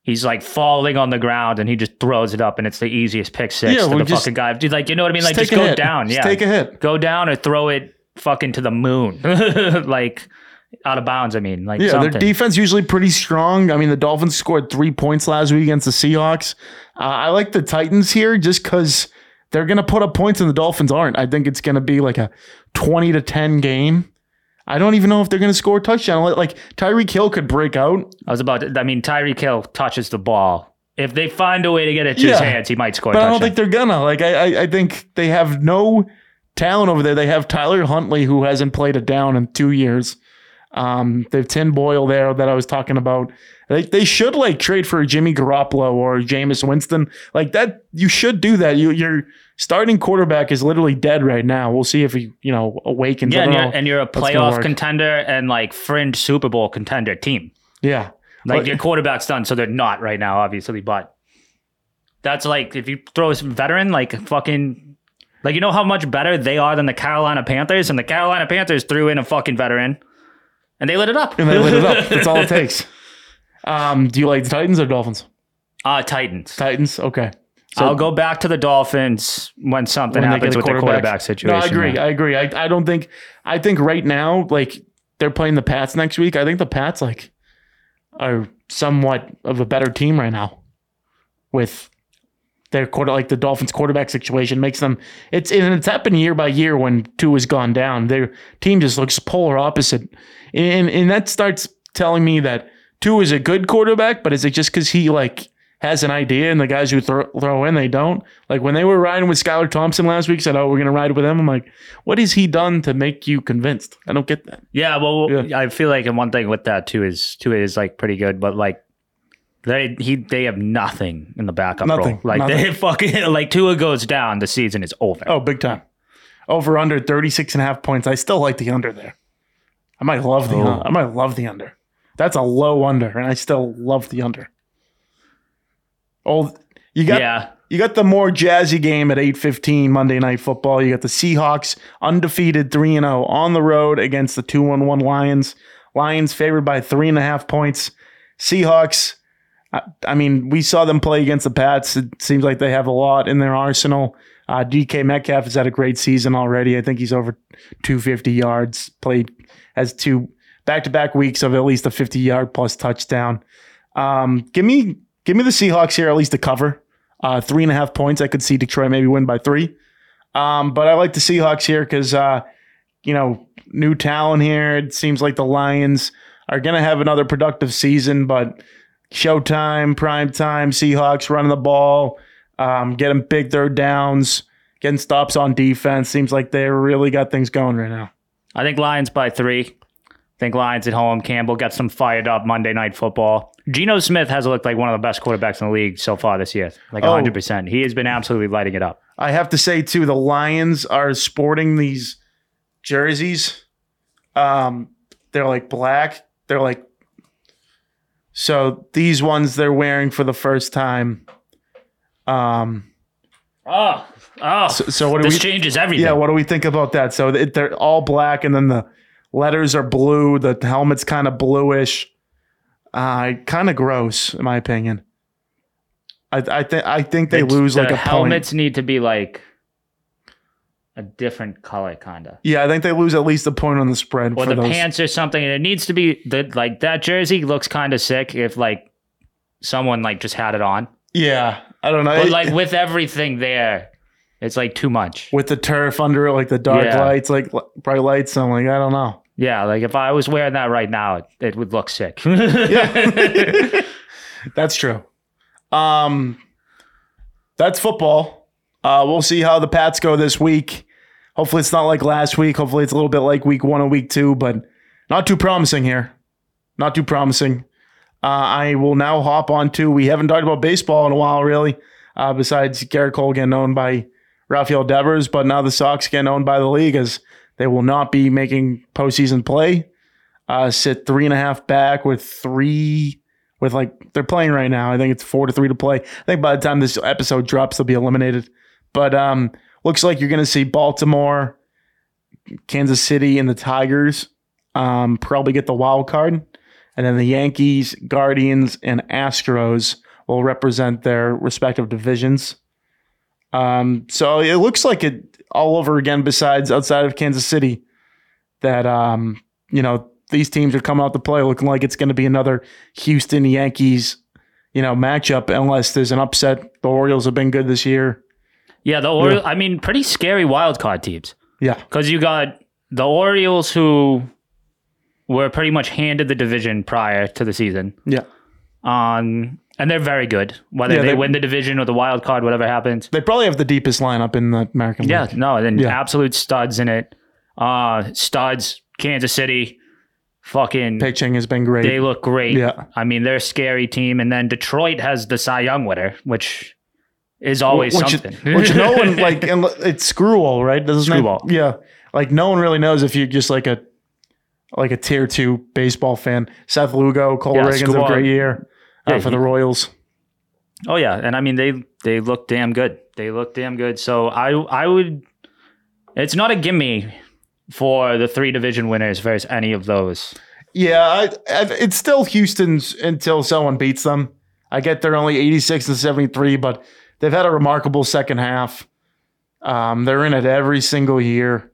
[SPEAKER 2] he's like falling on the ground and he just throws it up and it's the easiest pick six to the fucking guy. Dude, like, you know what I mean? Like, just go down.
[SPEAKER 1] Just take a hit.
[SPEAKER 2] Go down or throw it fucking to the moon. Like, out of bounds, I mean. Like,
[SPEAKER 1] something. Their defense usually pretty strong. I mean, the Dolphins scored 3 points last week against the Seahawks. I like the Titans here just because they're going to put up points and the Dolphins aren't. I think it's going to be like a 20-10 game. I don't even know if they're going to score a touchdown. Like, Tyreek Hill could break out.
[SPEAKER 2] Tyreek Hill touches the ball. If they find a way to get it to his hands, he might score a touchdown.
[SPEAKER 1] But I don't think they're going to. Like, I think they have no talent over there. They have Tyler Huntley, who hasn't played a down in 2 years. They have Tim Boyle there that I was talking about. They should like trade for Jimmy Garoppolo or Jameis Winston. Like that, you should do that. Your starting quarterback is literally dead right now. We'll see if he, awakens.
[SPEAKER 2] Yeah, and you're a playoff contender and like fringe Super Bowl contender team.
[SPEAKER 1] Yeah.
[SPEAKER 2] Like your quarterback's done, so they're not right now, obviously, but that's like if you throw some veteran, like fucking like, you know how much better they are than the Carolina Panthers, and the Carolina Panthers threw in a fucking veteran. And they lit it up.
[SPEAKER 1] That's all it takes. Do you like the Titans or Dolphins?
[SPEAKER 2] Titans.
[SPEAKER 1] Titans? Okay. So
[SPEAKER 2] I'll go back to the Dolphins when something happens with the quarterback situation.
[SPEAKER 1] No, I agree. I think right now, like, they're playing the Pats next week. I think the Pats, like, are somewhat of a better team right now with their like the Dolphins quarterback situation makes them it's happened year by year when Tua has gone down. Their team just looks polar opposite. And that starts telling me that Tua is a good quarterback, but is it just because he like has an idea and the guys who throw in, they don't? Like when they were riding with Skylar Thompson last week, said, oh, we're going to ride with him. I'm like, what has he done to make you convinced? I don't get that.
[SPEAKER 2] Yeah, well, I feel like and one thing with that too is like pretty good, but like they have nothing in the backup role. Like they fucking like Tua goes down, the season is over.
[SPEAKER 1] Oh, big time. Over under 36.5 points. I still like the under there. I might love the under. That's a low under, and I still love the under. Oh, you got the more jazzy game at 8:15 Monday Night Football. You got the Seahawks undefeated 3-0 on the road against the 2-1 Lions. Lions favored by 3.5 points. Seahawks. I mean, we saw them play against the Pats. It seems like they have a lot in their arsenal. DK Metcalf has had a great season already. I think he's over 250 yards. Has 2 back-to-back weeks of at least a 50-yard plus touchdown. Give me the Seahawks here at least to cover. 3.5 points. I could see Detroit maybe win by 3. But I like the Seahawks here because, new talent here. It seems like the Lions are going to have another productive season, but showtime, prime time, Seahawks running the ball, getting big third downs, getting stops on defense. Seems like they really got things going right now.
[SPEAKER 2] I think Lions by 3. I think Lions at home. Campbell gets them fired up Monday Night Football. Geno Smith has looked like one of the best quarterbacks in the league so far this year. Like 100%. He has been absolutely lighting it up.
[SPEAKER 1] I have to say, too, the Lions are sporting these jerseys. They're like black. They're like... So these ones they're wearing for the first time.
[SPEAKER 2] So what do this changes everything.
[SPEAKER 1] Yeah, what do we think about that? So they're all black, and then the letters are blue. The helmet's kind of bluish. Kind of gross, in my opinion. I think they lose like a point.
[SPEAKER 2] The helmets need to be like a different color, kind of.
[SPEAKER 1] Yeah, I think they lose at least a point on the spread.
[SPEAKER 2] Or the pants or something. And it needs to be like that jersey looks kind of sick if like someone like just had it on.
[SPEAKER 1] Yeah, I don't know.
[SPEAKER 2] But like with everything there, it's like too much.
[SPEAKER 1] With the turf under it, like the dark lights, like bright lights. I'm like, I don't know.
[SPEAKER 2] Yeah, like if I was wearing that right now, it would look sick.
[SPEAKER 1] Yeah, that's true. That's football. We'll see how the Pats go this week. Hopefully it's not like last week. Hopefully it's a little bit like week 1 and week 2, but not too promising here. Not too promising. I will now hop on to, we haven't talked about baseball in a while, really, besides Garrett Cole getting owned by Rafael Devers, but now the Sox getting owned by the league as they will not be making postseason play. Sit 3.5 back they're playing right now. I think it's 4-3 to play. I think by the time this episode drops, they'll be eliminated. But looks like you're going to see Baltimore, Kansas City, and the Tigers probably get the wild card. And then the Yankees, Guardians, and Astros will represent their respective divisions. So it looks like it all over again, besides outside of Kansas City, that, these teams are coming out to play looking like it's going to be another Houston Yankees, matchup, unless there's an upset. The Orioles have been good this year.
[SPEAKER 2] Yeah, the Orioles, I mean, pretty scary wild card teams.
[SPEAKER 1] Yeah.
[SPEAKER 2] Because you got the Orioles, who were pretty much handed the division prior to the season.
[SPEAKER 1] Yeah.
[SPEAKER 2] And they're very good. Whether they win the division or the wild card, whatever happens.
[SPEAKER 1] They probably have the deepest lineup in the American League.
[SPEAKER 2] Yeah, absolute studs in it. Studs, Kansas City, fucking...
[SPEAKER 1] pitching has been great.
[SPEAKER 2] They look great.
[SPEAKER 1] Yeah.
[SPEAKER 2] I mean, they're a scary team. And then Detroit has the Cy Young winner, which is always something.
[SPEAKER 1] Which no one, and it's Screwball, right?
[SPEAKER 2] Screwball.
[SPEAKER 1] Yeah. No one really knows if you're just like a tier 2 baseball fan. Seth Lugo, Cole Reagan's a great year for the Royals.
[SPEAKER 2] Oh, yeah. And I mean, they look damn good. So I would... It's not a gimme for the 3 division winners versus any of those.
[SPEAKER 1] Yeah, it's still Houston's until someone beats them. I get they're only 86 and 73, but they've had a remarkable second half. They're in it every single year.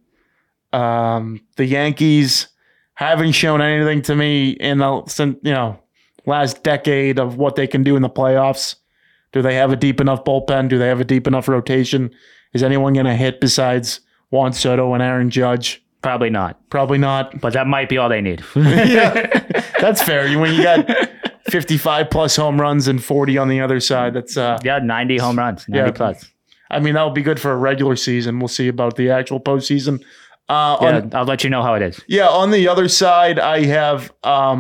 [SPEAKER 1] The Yankees haven't shown anything to me in the last decade of what they can do in the playoffs. Do they have a deep enough bullpen? Do they have a deep enough rotation? Is anyone going to hit besides Juan Soto and Aaron Judge?
[SPEAKER 2] Probably not.
[SPEAKER 1] But
[SPEAKER 2] that might be all they need.
[SPEAKER 1] Yeah, that's fair. When you got 55 plus home runs and 40 on the other side, that's
[SPEAKER 2] 90 home runs, 90 plus.
[SPEAKER 1] I mean, that would be good for a regular season. We'll see about the actual postseason.
[SPEAKER 2] I'll let you know how it is.
[SPEAKER 1] Yeah, on the other side, I have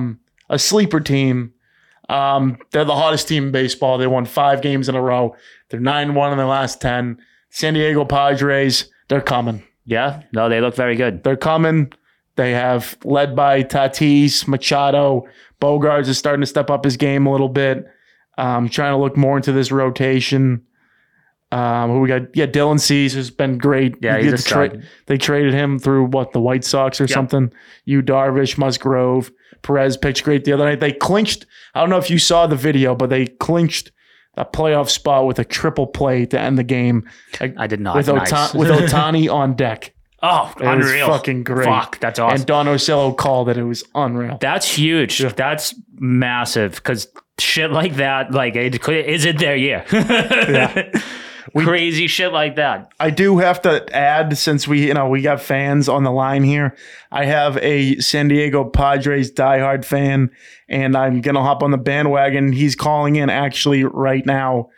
[SPEAKER 1] a sleeper team. They're the hottest team in baseball. They won 5 games in a row. They're 9-1 in their last 10. San Diego Padres, they're coming.
[SPEAKER 2] Yeah, no, they look very good.
[SPEAKER 1] They're coming. They have led by Tatis, Machado. Bogarts is starting to step up his game a little bit. Trying to look more into this rotation. Who we got? Yeah, Dylan Cease has been great.
[SPEAKER 2] Yeah, he's a stud.
[SPEAKER 1] They traded him through the White Sox or something. Yu Darvish, Musgrove, Perez pitched great the other night. They clinched. I don't know if you saw the video, but they clinched a playoff spot with a triple play to end the game.
[SPEAKER 2] I did not.
[SPEAKER 1] With Ohtani on deck.
[SPEAKER 2] Oh,
[SPEAKER 1] it
[SPEAKER 2] unreal.
[SPEAKER 1] Was fucking great.
[SPEAKER 2] Fuck, that's awesome.
[SPEAKER 1] And Don Orsillo called it. It was unreal.
[SPEAKER 2] That's huge. Yeah. That's massive because shit like that, is it their year? Yeah. Crazy shit like that.
[SPEAKER 1] I do have to add, since we got fans on the line here, I have a San Diego Padres diehard fan, and I'm going to hop on the bandwagon. He's calling in actually right now.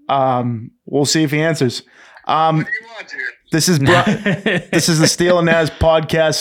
[SPEAKER 1] We'll see if he answers.
[SPEAKER 3] What do you want here?
[SPEAKER 1] This is the Steele and Naz podcast.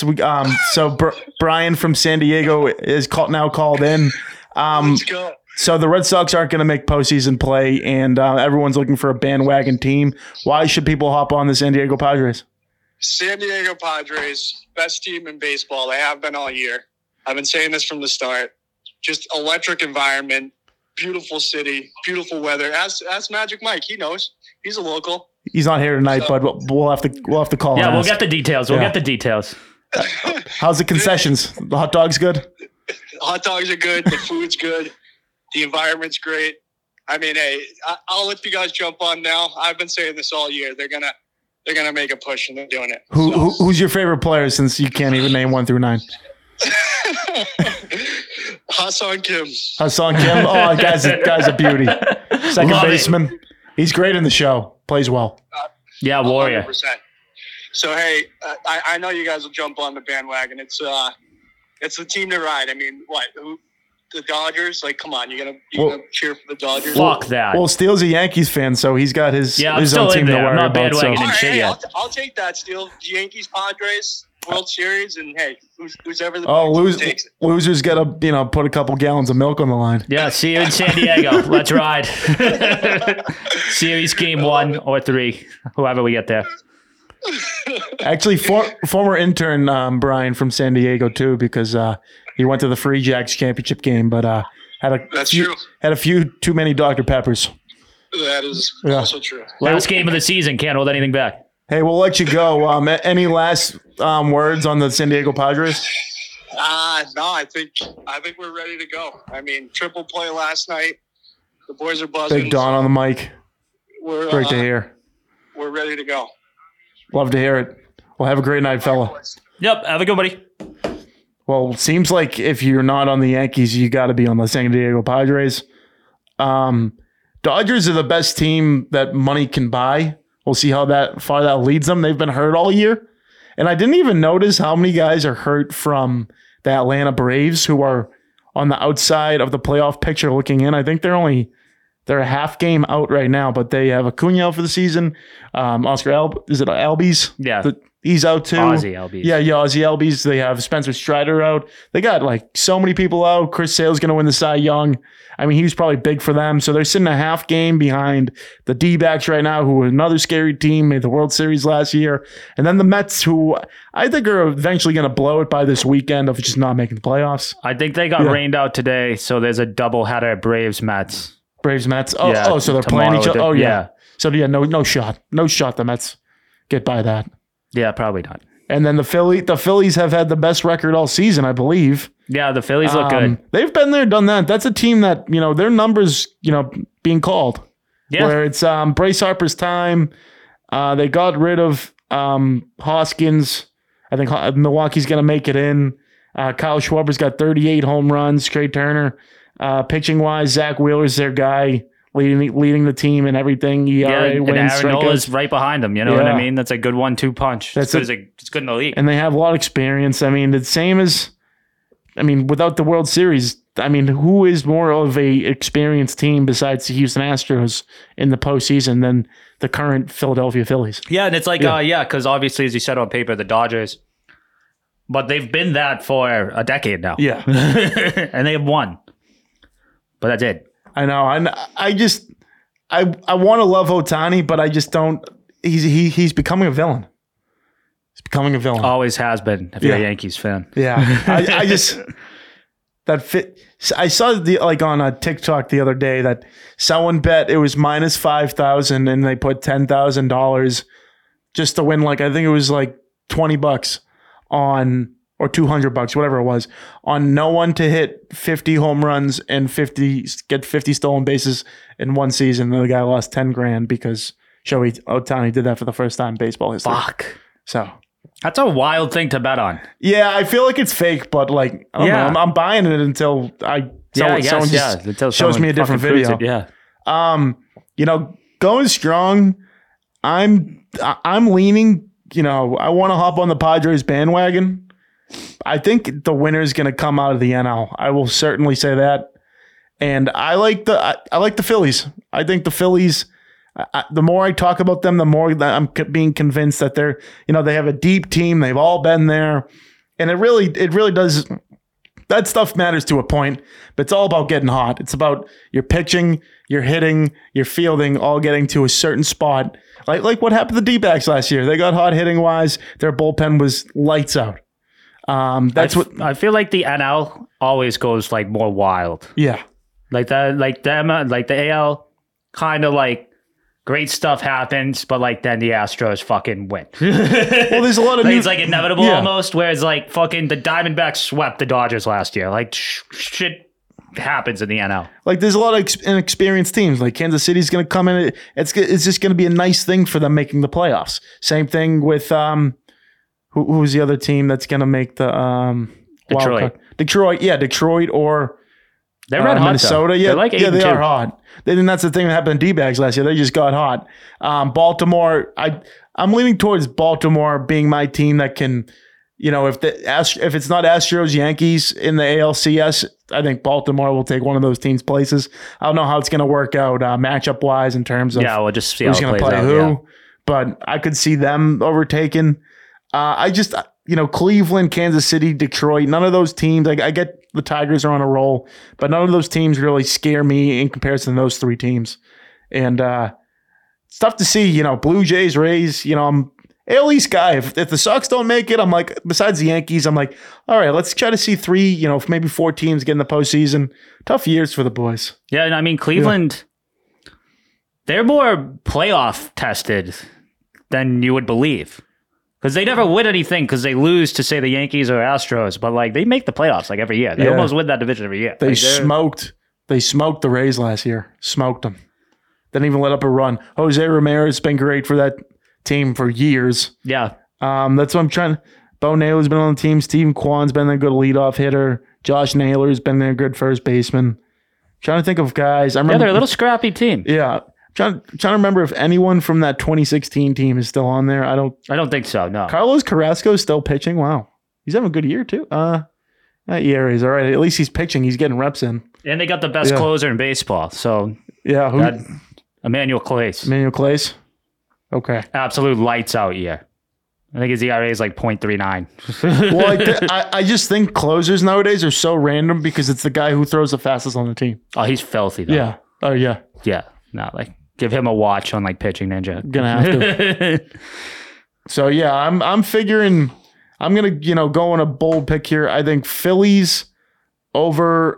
[SPEAKER 1] Brian from San Diego is now called in.
[SPEAKER 3] Let's go.
[SPEAKER 1] So the Red Sox aren't going to make postseason play, and everyone's looking for a bandwagon team. Why should people hop on the San Diego Padres?
[SPEAKER 3] San Diego Padres, best team in baseball. They have been all year. I've been saying this from the start. Just electric environment, beautiful city, beautiful weather. Ask Magic Mike. He knows. He's a local.
[SPEAKER 1] He's not here tonight, but we'll have to call him.
[SPEAKER 2] Yeah, we'll get the details. We'll get the details.
[SPEAKER 1] How's the concessions? The hot dogs good?
[SPEAKER 3] Hot dogs are good. The food's good. The environment's great. I mean, hey, I'll let you guys jump on now. I've been saying this all year. They're gonna make a push, and they're doing it.
[SPEAKER 1] Who's your favorite player, since you can't even name 1 through 9?
[SPEAKER 3] Ha-Seong Kim.
[SPEAKER 1] Ha-Seong Kim. Oh, guy's a beauty. Second baseman. He's great in the show. Plays well.
[SPEAKER 2] Yeah, warrior.
[SPEAKER 3] 100%. So hey, I know you guys will jump on the bandwagon. It's the team to ride. I mean, the Dodgers? Come on, you're gonna cheer for the Dodgers?
[SPEAKER 2] Fuck that.
[SPEAKER 1] Well, Steele's a Yankees fan, so he's got his own team to worry
[SPEAKER 2] I'm not
[SPEAKER 1] about.
[SPEAKER 2] bandwagoning shit yet.
[SPEAKER 3] I'll take that, Steele. Yankees, Padres, World Series, and hey, who's ever the takes it.
[SPEAKER 1] Losers got to put a couple gallons of milk on the line.
[SPEAKER 2] Yeah, see you in San Diego. Let's ride. Series game 1 or 3, whoever we get there.
[SPEAKER 1] Actually, former intern Brian from San Diego too, because he went to the Free Jacks championship game, but had a few too many Dr. Peppers.
[SPEAKER 3] That is also true.
[SPEAKER 2] Last game of the season, can't hold anything back.
[SPEAKER 1] Hey, we'll let you go. Any last words on the San Diego Padres?
[SPEAKER 3] No, I think we're ready to go. I mean, triple play last night. The boys are buzzing.
[SPEAKER 1] Big Don on the mic. Great to hear.
[SPEAKER 3] We're ready to go.
[SPEAKER 1] Love to hear it. Well, have a great night, fella.
[SPEAKER 2] Yep, have a good buddy.
[SPEAKER 1] Well, it seems like if you're not on the Yankees, you got to be on the San Diego Padres. Dodgers are the best team that money can buy. We'll see how far that leads them. They've been hurt all year. And I didn't even notice how many guys are hurt from the Atlanta Braves who are on the outside of the playoff picture looking in. I think they're a half game out right now, but they have Acuna out for the season. Oscar Albies?
[SPEAKER 2] Yeah.
[SPEAKER 1] He's out too.
[SPEAKER 2] Ozzy Albies.
[SPEAKER 1] Yeah, Ozzy Albies. They have Spencer Strider out. They got like so many people out. Chris Sale's going to win the Cy Young. I mean, he was probably big for them. So they're sitting a half game behind the D-backs right now, who are another scary team, made the World Series last year. And then the Mets, who I think are eventually going to blow it by this weekend of just not making the playoffs.
[SPEAKER 2] I think they got rained out today, so there's a doubleheader Braves-Mets.
[SPEAKER 1] Braves-Mets. Oh, so they're playing each other. Oh, yeah. So, yeah, no shot. No shot the Mets get by that.
[SPEAKER 2] Yeah, probably not.
[SPEAKER 1] And then the Phillies have had the best record all season, I believe.
[SPEAKER 2] Yeah, the Phillies look good.
[SPEAKER 1] They've been there, done that. That's a team that, their numbers, being called. Yeah. Where it's Bryce Harper's time. They got rid of Hoskins. I think Milwaukee's going to make it in. Kyle Schwarber's got 38 home runs. Trey Turner. Pitching-wise, Zach Wheeler's their guy. Leading the team and everything. ERA, wins,
[SPEAKER 2] and Aaron Nola's right behind them. You know what I mean? That's a good 1-2 punch. It's good in the league.
[SPEAKER 1] And they have a lot of experience. I mean, the same as, without the World Series, who is more of a experienced team besides the Houston Astros in the postseason than the current Philadelphia Phillies?
[SPEAKER 2] Yeah, and it's like, because obviously, as you said on paper, the Dodgers, but they've been that for a decade now.
[SPEAKER 1] Yeah.
[SPEAKER 2] And they have won. But that's it.
[SPEAKER 1] I know. I want to love Ohtani, but I just don't. He's becoming a villain. He's becoming a villain.
[SPEAKER 2] Always has been. If you're a Yankees fan.
[SPEAKER 1] Yeah. I just that fit. I saw on TikTok the other day that someone bet it was minus 5,000 and they put $10,000 just to win. I think it was $20 on. Or $200, whatever it was, on no one to hit 50 home runs and get 50 stolen bases in one season. And the guy lost $10,000 because Shohei Ohtani did that for the first time in baseball history.
[SPEAKER 2] Fuck.
[SPEAKER 1] So
[SPEAKER 2] that's a wild thing to bet on.
[SPEAKER 1] Yeah, I feel like it's fake, but I don't know. I'm buying it until someone shows me a different video. Going strong. I'm leaning. I want to hop on the Padres bandwagon. I think the winner is going to come out of the NL. I will certainly say that. And I like the Phillies. I think the Phillies, the more I talk about them, the more that I'm being convinced that they're, they have a deep team. They've all been there. And it really does. That stuff matters to a point, but it's all about getting hot. It's about your pitching, your hitting, your fielding, all getting to a certain spot. Like what happened to the D-backs last year. They got hot hitting wise. Their bullpen was lights out.
[SPEAKER 2] I feel like the NL always goes more wild.
[SPEAKER 1] Yeah.
[SPEAKER 2] The AL kind of great stuff happens, but then the Astros fucking win.
[SPEAKER 1] Well, there's a lot of
[SPEAKER 2] it's inevitable almost, whereas fucking the Diamondbacks swept the Dodgers last year. Shit happens in the NL.
[SPEAKER 1] There's a lot of inexperienced teams. Kansas City's going to come in. It's just going to be a nice thing for them making the playoffs. Same thing with who's the other team that's going to make the
[SPEAKER 2] Detroit.
[SPEAKER 1] Detroit, yeah, Detroit or
[SPEAKER 2] they're red hot,
[SPEAKER 1] Minnesota.
[SPEAKER 2] Though.
[SPEAKER 1] Yeah,
[SPEAKER 2] they're
[SPEAKER 1] they are hot. And that's the thing that happened to D-backs last year. They just got hot. Baltimore, I'm leaning towards Baltimore being my team that can, if it's not Astros, Yankees in the ALCS, I think Baltimore will take one of those teams' places. I don't know how it's going to work out matchup wise in terms of
[SPEAKER 2] we'll just see
[SPEAKER 1] who's
[SPEAKER 2] going to
[SPEAKER 1] play who. But I could see them overtaking. Cleveland, Kansas City, Detroit, none of those teams, I get the Tigers are on a roll, but none of those teams really scare me in comparison to those three teams. And it's tough to see, Blue Jays, Rays, I'm AL East guy. If the Sox don't make it, I'm besides the Yankees, I'm all right, let's try to see three, maybe four teams get in the postseason. Tough years for the boys.
[SPEAKER 2] Yeah, and Cleveland, they're more playoff tested than you would believe. Because they never win anything because they lose to, say, the Yankees or Astros. But, like, they make the playoffs, like, every year. They almost win that division every year.
[SPEAKER 1] They smoked the Rays last year. Smoked them. Didn't even let up a run. Jose Ramirez has been great for that team for years.
[SPEAKER 2] Yeah.
[SPEAKER 1] That's what I'm trying. Bo Naylor's been on the team. Stephen Kwan's been a good leadoff hitter. Josh Naylor's been a good first baseman. Trying to think of guys. I remember,
[SPEAKER 2] they're a little scrappy team.
[SPEAKER 1] Yeah. Trying to remember if anyone from that 2016 team is still on there. I don't
[SPEAKER 2] think so, no.
[SPEAKER 1] Carlos Carrasco is still pitching. Wow. He's having a good year, too. That ERA is all right. At least he's pitching. He's getting reps in.
[SPEAKER 2] And they got the best closer in baseball. So,
[SPEAKER 1] yeah.
[SPEAKER 2] Emmanuel Clase.
[SPEAKER 1] Emmanuel Clase? Okay.
[SPEAKER 2] Absolute lights out year. I think his ERA is like 0.39.
[SPEAKER 1] Well, I just think closers nowadays are so random because it's the guy who throws the fastest on the team.
[SPEAKER 2] Oh, he's filthy, though.
[SPEAKER 1] Yeah. Oh, yeah.
[SPEAKER 2] Yeah. No, like, give him a watch on, like, Pitching Ninja.
[SPEAKER 1] Gonna have to. So, yeah, I'm figuring I'm going to, go on a bold pick here. I think Phillies over...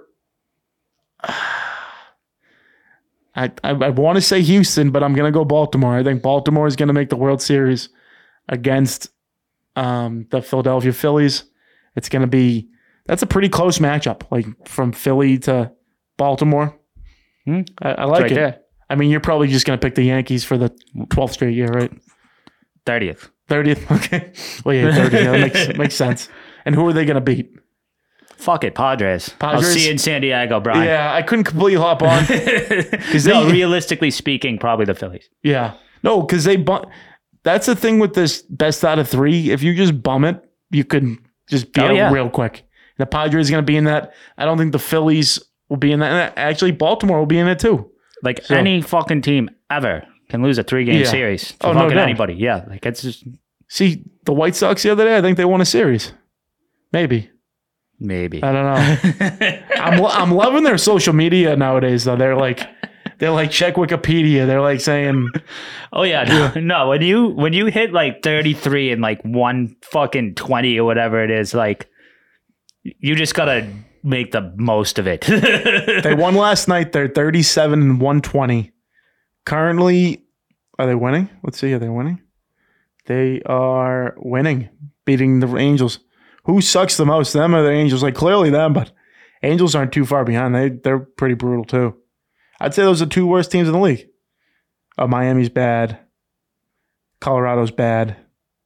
[SPEAKER 1] I want to say Houston, but I'm going to go Baltimore. I think Baltimore is going to make the World Series against the Philadelphia Phillies. It's going to be... That's a pretty close matchup, like from Philly to Baltimore. I like it. There. I mean, you're probably just going to pick the Yankees for the 12th straight year, right?
[SPEAKER 2] 30th.
[SPEAKER 1] 30th? Okay. Well, yeah, 30th. Yeah, that makes sense. And who are they going to beat?
[SPEAKER 2] Fuck it, Padres. I'll see you in San Diego, Brian.
[SPEAKER 1] Yeah, I couldn't completely hop on.
[SPEAKER 2] Realistically speaking, probably the Phillies.
[SPEAKER 1] Yeah. No, because that's the thing with this best out of 3. If you just bum it, you could just be out real quick. The Padres are going to be in that. I don't think the Phillies will be in that. And actually, Baltimore will be in it too.
[SPEAKER 2] Like any fucking team ever can lose a 3-game series to fucking anybody. Yeah, like it's just...
[SPEAKER 1] See, the White Sox the other day, I think they won a series. Maybe. I don't know. I'm loving their social media nowadays, though. They're like check Wikipedia. They're like saying,
[SPEAKER 2] "Oh yeah, no." When you hit like 33 and like 120 or whatever it is, like you just gotta make the most of it.
[SPEAKER 1] They won last night. They're 37 and 120. Currently, are they winning? Let's see. Are they winning? They are winning, beating the Angels. Who sucks the most, them or the Angels? Like, clearly them, but Angels aren't too far behind. They're pretty brutal, too. I'd say those are the 2 worst teams in the league. Miami's bad. Colorado's bad.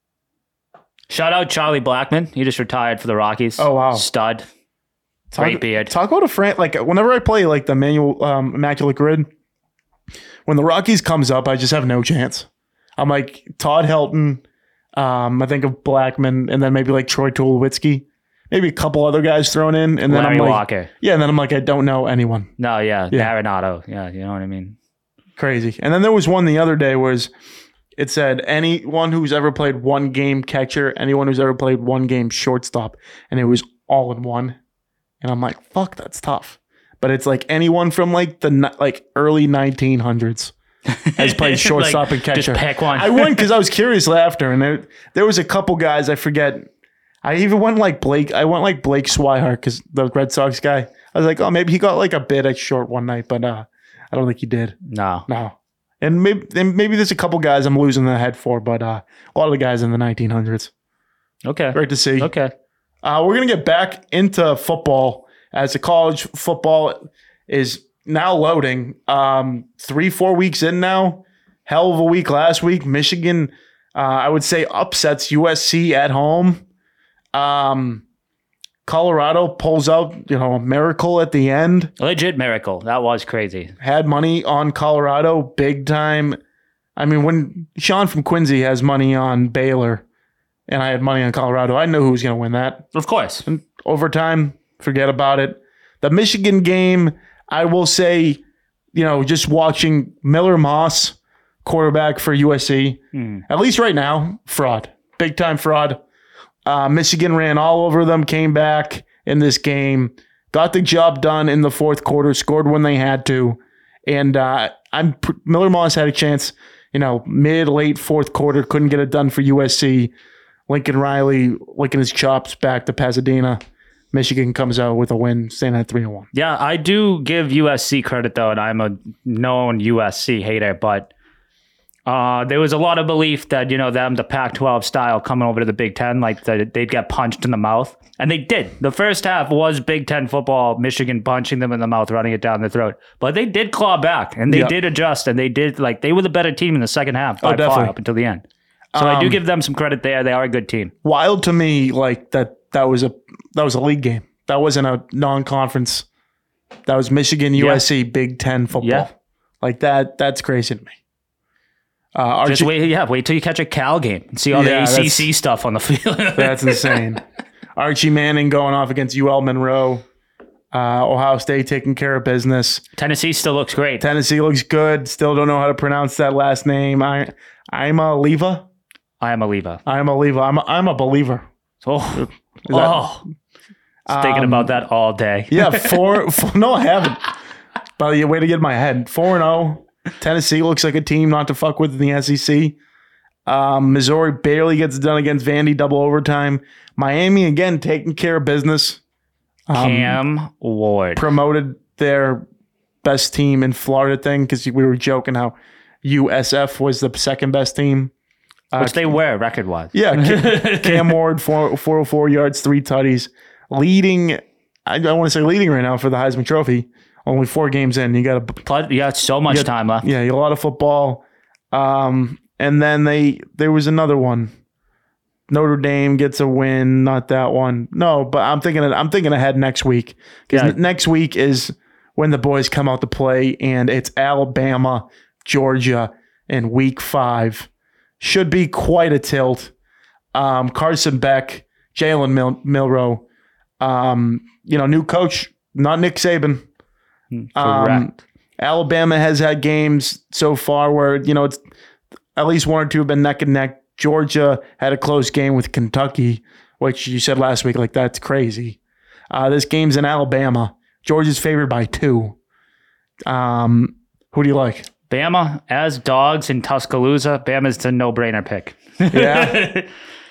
[SPEAKER 2] Shout out Charlie Blackmon. He just retired for the Rockies.
[SPEAKER 1] Oh, wow.
[SPEAKER 2] Stud. Great beard.
[SPEAKER 1] Talk about a friend. Like, whenever I play, like, the Immaculate Grid, when the Rockies comes up, I just have no chance. I'm like, Todd Helton... I think of Blackmon and then maybe like Troy Tulowitzki, maybe a couple other guys thrown in, and then
[SPEAKER 2] Larry
[SPEAKER 1] I'm like,
[SPEAKER 2] Walker.
[SPEAKER 1] Yeah, and then I'm like, I don't know anyone.
[SPEAKER 2] No, Arenado. Yeah, you know what I mean.
[SPEAKER 1] Crazy. And then there was one the other day it said anyone who's ever played 1 game catcher, anyone who's ever played 1 game shortstop, and it was all in one. And I'm like, fuck, that's tough. But it's like anyone from like the early 1900s. Has played shortstop and catcher.
[SPEAKER 2] Just pick one.
[SPEAKER 1] I went because I was curious after, and there was a couple guys I forget. I even went like Blake. I went like Blake Swihart because the Red Sox guy. I was like, oh, maybe he got like a bit at short one night, but I don't think he did.
[SPEAKER 2] No.
[SPEAKER 1] And maybe there's a couple guys I'm losing the head for, but a lot of the guys in the 1900s.
[SPEAKER 2] Okay,
[SPEAKER 1] great to see.
[SPEAKER 2] Okay,
[SPEAKER 1] we're gonna get back into football as the college football is now loading. 3-4 weeks in now. Hell of a week last week. Michigan, I would say, upsets USC at home. Colorado pulls out, a miracle at the end.
[SPEAKER 2] A legit miracle. That was crazy.
[SPEAKER 1] Had money on Colorado big time. I mean, when Sean from Quincy has money on Baylor and I had money on Colorado, I know who was going to win that.
[SPEAKER 2] Of course.
[SPEAKER 1] And overtime, forget about it. The Michigan game, I will say, just watching Miller Moss, quarterback for USC, at least right now, fraud. Big time fraud. Michigan ran all over them, came back in this game, got the job done in the fourth quarter, scored when they had to. And Miller Moss had a chance, mid-late fourth quarter, couldn't get it done for USC. Lincoln Riley licking his chops back to Pasadena. Michigan comes out with a win, staying at 3-1.
[SPEAKER 2] Yeah, I do give USC credit, though, and I'm a known USC hater, but There was a lot of belief that, the Pac-12 style coming over to the Big Ten, like they'd get punched in the mouth. And they did. The first half was Big Ten football, Michigan punching them in the mouth, running it down the throat. But they did claw back, and they did adjust, and they were the better team in the second half by far up until the end. So I do give them some credit there. They are a good team. Wild
[SPEAKER 1] to me, like that was a league game. That wasn't a non-conference. That was Michigan, USC, Big Ten football. Yeah. Like that's crazy to me.
[SPEAKER 2] Just wait till you catch a Cal game and see all the ACC stuff on the field.
[SPEAKER 1] That's insane. Archie Manning going off against UL Monroe. Ohio State taking care of business.
[SPEAKER 2] Tennessee still looks great.
[SPEAKER 1] Tennessee looks good. Still don't know how to pronounce that last name. I'm a believer.
[SPEAKER 2] I'm a
[SPEAKER 1] believer.
[SPEAKER 2] Thinking about that all day.
[SPEAKER 1] Yeah, four. No, I haven't. But yeah, way to get in my head. 4-0. Tennessee looks like a team not to fuck with in the SEC. Missouri barely gets done against Vandy, double overtime. Miami, again, taking care of business.
[SPEAKER 2] Cam Ward.
[SPEAKER 1] Promoted their best team in Florida thing because we were joking how USF was the second best team.
[SPEAKER 2] Which they were, record-wise.
[SPEAKER 1] Yeah, Cam Ward, 404 yards, 3 tutties. Leading, I want to say leading right now for the Heisman Trophy. Only 4 games in. You got
[SPEAKER 2] so much time left.
[SPEAKER 1] Yeah, you got a lot of football. And then there was another one. Notre Dame gets a win, not that one. No, but I'm thinking ahead next week. Because next week is when the boys come out to play, and it's Alabama, Georgia in week 5. Should be quite a tilt. Carson Beck, Jalen Milroe, new coach, not Nick Saban.
[SPEAKER 2] Correct.
[SPEAKER 1] Alabama has had games so far where, it's at least 1 or 2 have been neck and neck. Georgia had a close game with Kentucky, which you said last week, like that's crazy. This game's in Alabama. Georgia's favored by 2. Who do you like?
[SPEAKER 2] Bama as dogs in Tuscaloosa. Bama's the no-brainer pick.
[SPEAKER 1] Yeah.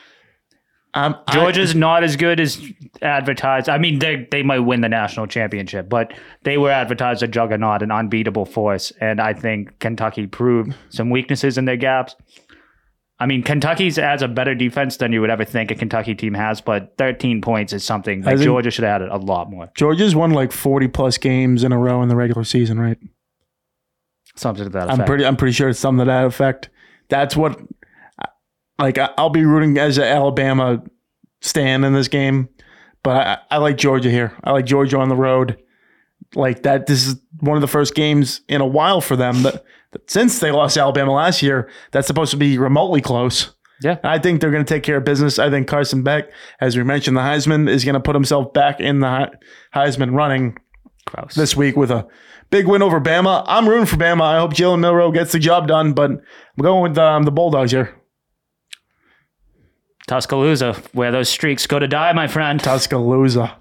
[SPEAKER 2] Georgia's not as good as advertised. I mean, they might win the national championship, but they were advertised a juggernaut, an unbeatable force. And I think Kentucky proved some weaknesses in their gaps. I mean, Kentucky's has a better defense than you would ever think a Kentucky team has, but 13 points is something like Georgia should have had a lot more.
[SPEAKER 1] Georgia's won like 40-plus games in a row in the regular season, right?
[SPEAKER 2] Something to that effect.
[SPEAKER 1] I'm pretty sure it's something to that effect. That's what... Like, I'll be rooting as an Alabama stan in this game, but I like Georgia here. I like Georgia on the road. Like that, this is one of the first games in a while for them that since they lost Alabama last year, that's supposed to be remotely close.
[SPEAKER 2] Yeah.
[SPEAKER 1] I think they're going to take care of business. I think Carson Beck, as we mentioned, the Heisman, is going to put himself back in the Heisman running this week with a big win over Bama. I'm rooting for Bama. I hope Jalen Milroe gets the job done, but I'm going with the Bulldogs here.
[SPEAKER 2] Tuscaloosa, where those streaks go to die, my friend.
[SPEAKER 1] Tuscaloosa.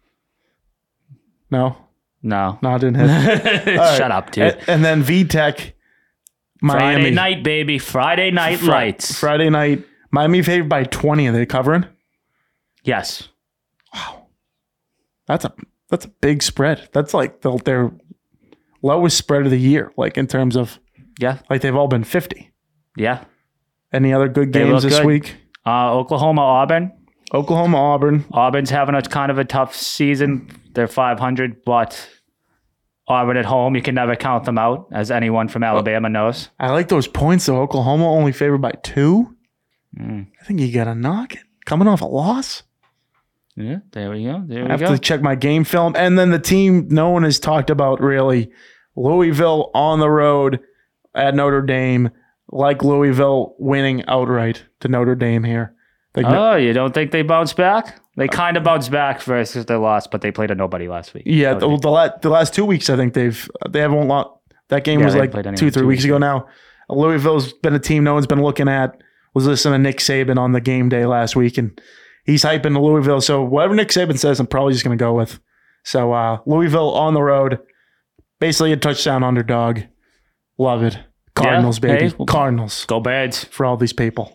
[SPEAKER 1] No, I didn't hit.
[SPEAKER 2] Shut up, dude.
[SPEAKER 1] And then VTech, Miami.
[SPEAKER 2] Friday night, baby. Friday night lights.
[SPEAKER 1] Friday night. Miami favored by 20. Are they covering?
[SPEAKER 2] Yes.
[SPEAKER 1] Wow. That's a big spread. That's like their lowest spread of the year, like in terms of, like they've all been 50.
[SPEAKER 2] Yeah.
[SPEAKER 1] Any other good games this week?
[SPEAKER 2] Oklahoma, Auburn.
[SPEAKER 1] Auburn's
[SPEAKER 2] having a kind of a tough season. They're 500, but Auburn at home, you can never count them out, as anyone from Alabama knows.
[SPEAKER 1] I like those points, though. Oklahoma only favored by 2. I think you got to knock it. Coming off a loss.
[SPEAKER 2] Yeah, there we go.
[SPEAKER 1] I have to check my game film. And then the team no one has talked about, really, Louisville on the road at Notre Dame. Like Louisville winning outright to Notre Dame here.
[SPEAKER 2] You don't think they bounced back? They kind of bounced back versus their loss, but they played a nobody last week.
[SPEAKER 1] Yeah, the last 2 weeks, I think they haven't lost. That game was like 2-3 weeks ago now. Louisville's been a team no one's been looking at. Was listening to Nick Saban on the game day last week, and he's hyping Louisville. So whatever Nick Saban says, I'm probably just going to go with. So Louisville on the road, basically a touchdown underdog. Love it. Cardinals, baby. Hey, Cardinals.
[SPEAKER 2] Go Birds.
[SPEAKER 1] For all these people.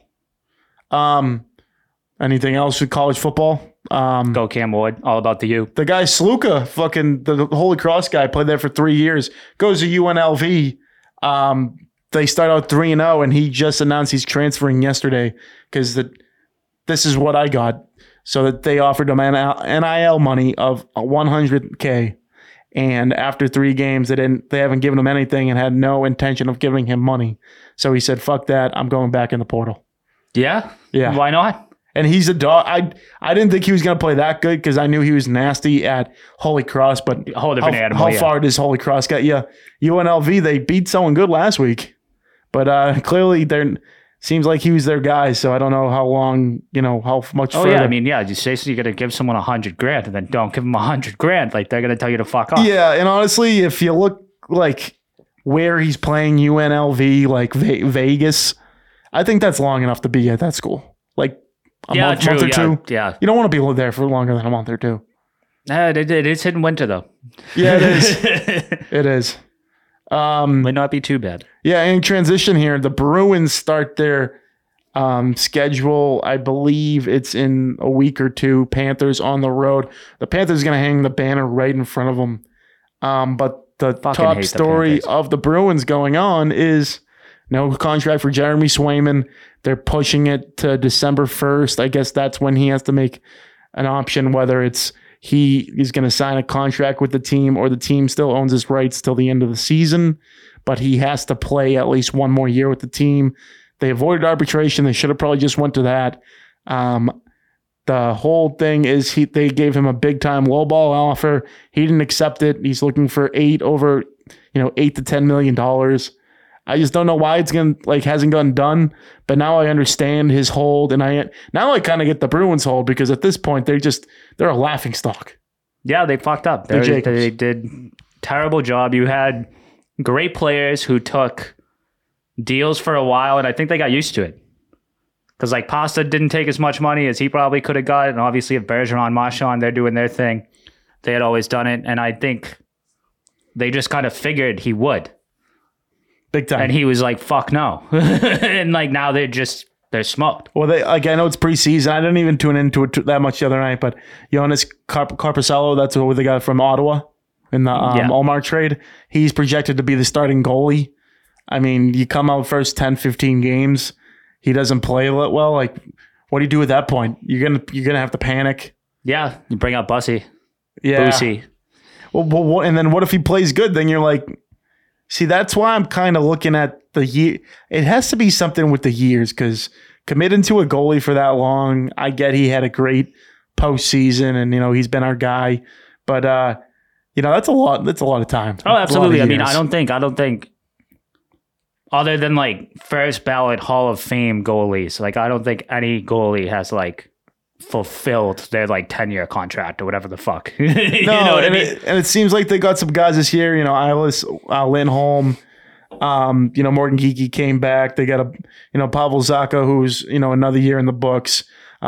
[SPEAKER 1] Anything else with college football?
[SPEAKER 2] Go Cam Ward. All about the U.
[SPEAKER 1] The guy Sluka, fucking the Holy Cross guy, played there for 3 years. Goes to UNLV. they start out 3-0, and he just announced he's transferring yesterday because this is what I got. So that they offered him NIL money of $100K, and after 3 games, they haven't given him anything and had no intention of giving him money. So he said, "Fuck that! I'm going back in the portal."
[SPEAKER 2] Yeah. Why not?
[SPEAKER 1] And he's a dog. I didn't think he was going to play that good because I knew he was nasty at Holy Cross, but
[SPEAKER 2] a whole different animal.
[SPEAKER 1] How far does Holy Cross get? Yeah, UNLV, they beat someone good last week, but clearly seems like he was their guy. So I don't know how long, how much.
[SPEAKER 2] Oh
[SPEAKER 1] further.
[SPEAKER 2] Yeah, I mean, yeah. You say so, you're going to give someone $100,000, and then don't give them $100,000. Like they're going to tell you to fuck off.
[SPEAKER 1] Yeah, and honestly, if you look like where he's playing UNLV, like Vegas, I think that's long enough to be at that school. Like a month or two.
[SPEAKER 2] Yeah.
[SPEAKER 1] You don't want to be there for longer than a month or two.
[SPEAKER 2] It is in winter, though.
[SPEAKER 1] Yeah, it is. It is.
[SPEAKER 2] Might not be too bad.
[SPEAKER 1] Yeah, in transition here, the Bruins start their schedule. I believe it's in a week or two. Panthers on the road. The Panthers going to hang the banner right in front of them. But the top story of the Bruins going on is no contract for Jeremy Swayman. They're pushing it to December 1st. I guess that's when he has to make an option, whether it's he is going to sign a contract with the team or the team still owns his rights till the end of the season, but he has to play at least one more year with the team. They avoided arbitration. They should have probably just went to that. The whole thing is they gave him a big time lowball offer. He didn't accept it. He's looking for $8 to $10 million. I just don't know why it's hasn't gotten done. But now I understand his hold, and I kind of get the Bruins hold because at this point they're a laughing stock.
[SPEAKER 2] Yeah, they fucked up. They did terrible job. You had great players who took deals for a while, and I think they got used to it. Because Pasta didn't take as much money as he probably could have got, and obviously if Bergeron, Marchand, they're doing their thing, they had always done it, and I think they just kind of figured he would.
[SPEAKER 1] Big time.
[SPEAKER 2] And he was like, fuck no. And now they're smoked.
[SPEAKER 1] Well, I know it's preseason. I didn't even tune into it that much the other night, but Jonas Carpaccio, that's who they got from Ottawa in the Ullmark trade. He's projected to be the starting goalie. I mean, you come out first 10, 15 games, he doesn't play well. What do you do at that point? You're gonna have to panic.
[SPEAKER 2] Yeah, you bring out Bussy.
[SPEAKER 1] Yeah.
[SPEAKER 2] Boosie.
[SPEAKER 1] Well, and then what if he plays good? Then you're like, see, that's why I'm kind of looking at the year. It has to be something with the years because committing to a goalie for that long, I get he had a great postseason and, he's been our guy. But, that's a lot. That's a lot of time.
[SPEAKER 2] Oh, absolutely. I mean, I don't think other than first ballot Hall of Fame goalies, I don't think any goalie has fulfilled their 10-year contract or whatever the fuck.
[SPEAKER 1] No, I mean? And it seems like they got some guys this year, Eilis, Lindholm, Morgan Geekie came back. They got Pavel Zacha, who's, another year in the books,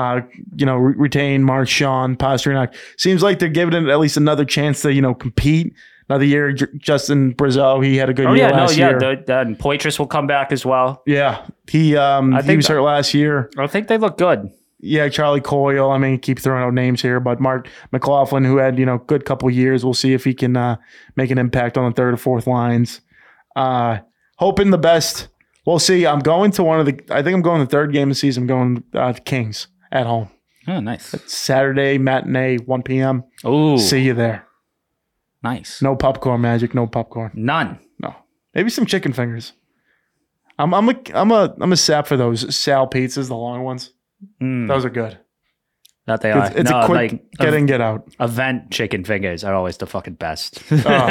[SPEAKER 1] retain Marchand, Pastrnak. Seems like they're giving it at least another chance to, compete. Another year, Justin Brazeau, he had a good year last year.
[SPEAKER 2] And Poitras will come back as well.
[SPEAKER 1] Yeah, he was hurt last year.
[SPEAKER 2] I think they look good.
[SPEAKER 1] Yeah, Charlie Coyle. I mean, keep throwing out names here, but Mark McLaughlin, who had good couple years, we'll see if he can make an impact on the third or fourth lines. Hoping the best. We'll see. I'm going to I think I'm going to the third game of the season. I'm going to Kings at home.
[SPEAKER 2] Oh, nice.
[SPEAKER 1] It's Saturday matinee, 1 p.m.
[SPEAKER 2] Oh,
[SPEAKER 1] see you there.
[SPEAKER 2] Nice.
[SPEAKER 1] No popcorn, Magic. No popcorn.
[SPEAKER 2] None.
[SPEAKER 1] No. Maybe some chicken fingers. I'm a sap for those Sal pizzas, the long ones. Those are good.
[SPEAKER 2] That they are.
[SPEAKER 1] It's a quick get in, get out.
[SPEAKER 2] Event chicken fingers are always the fucking best.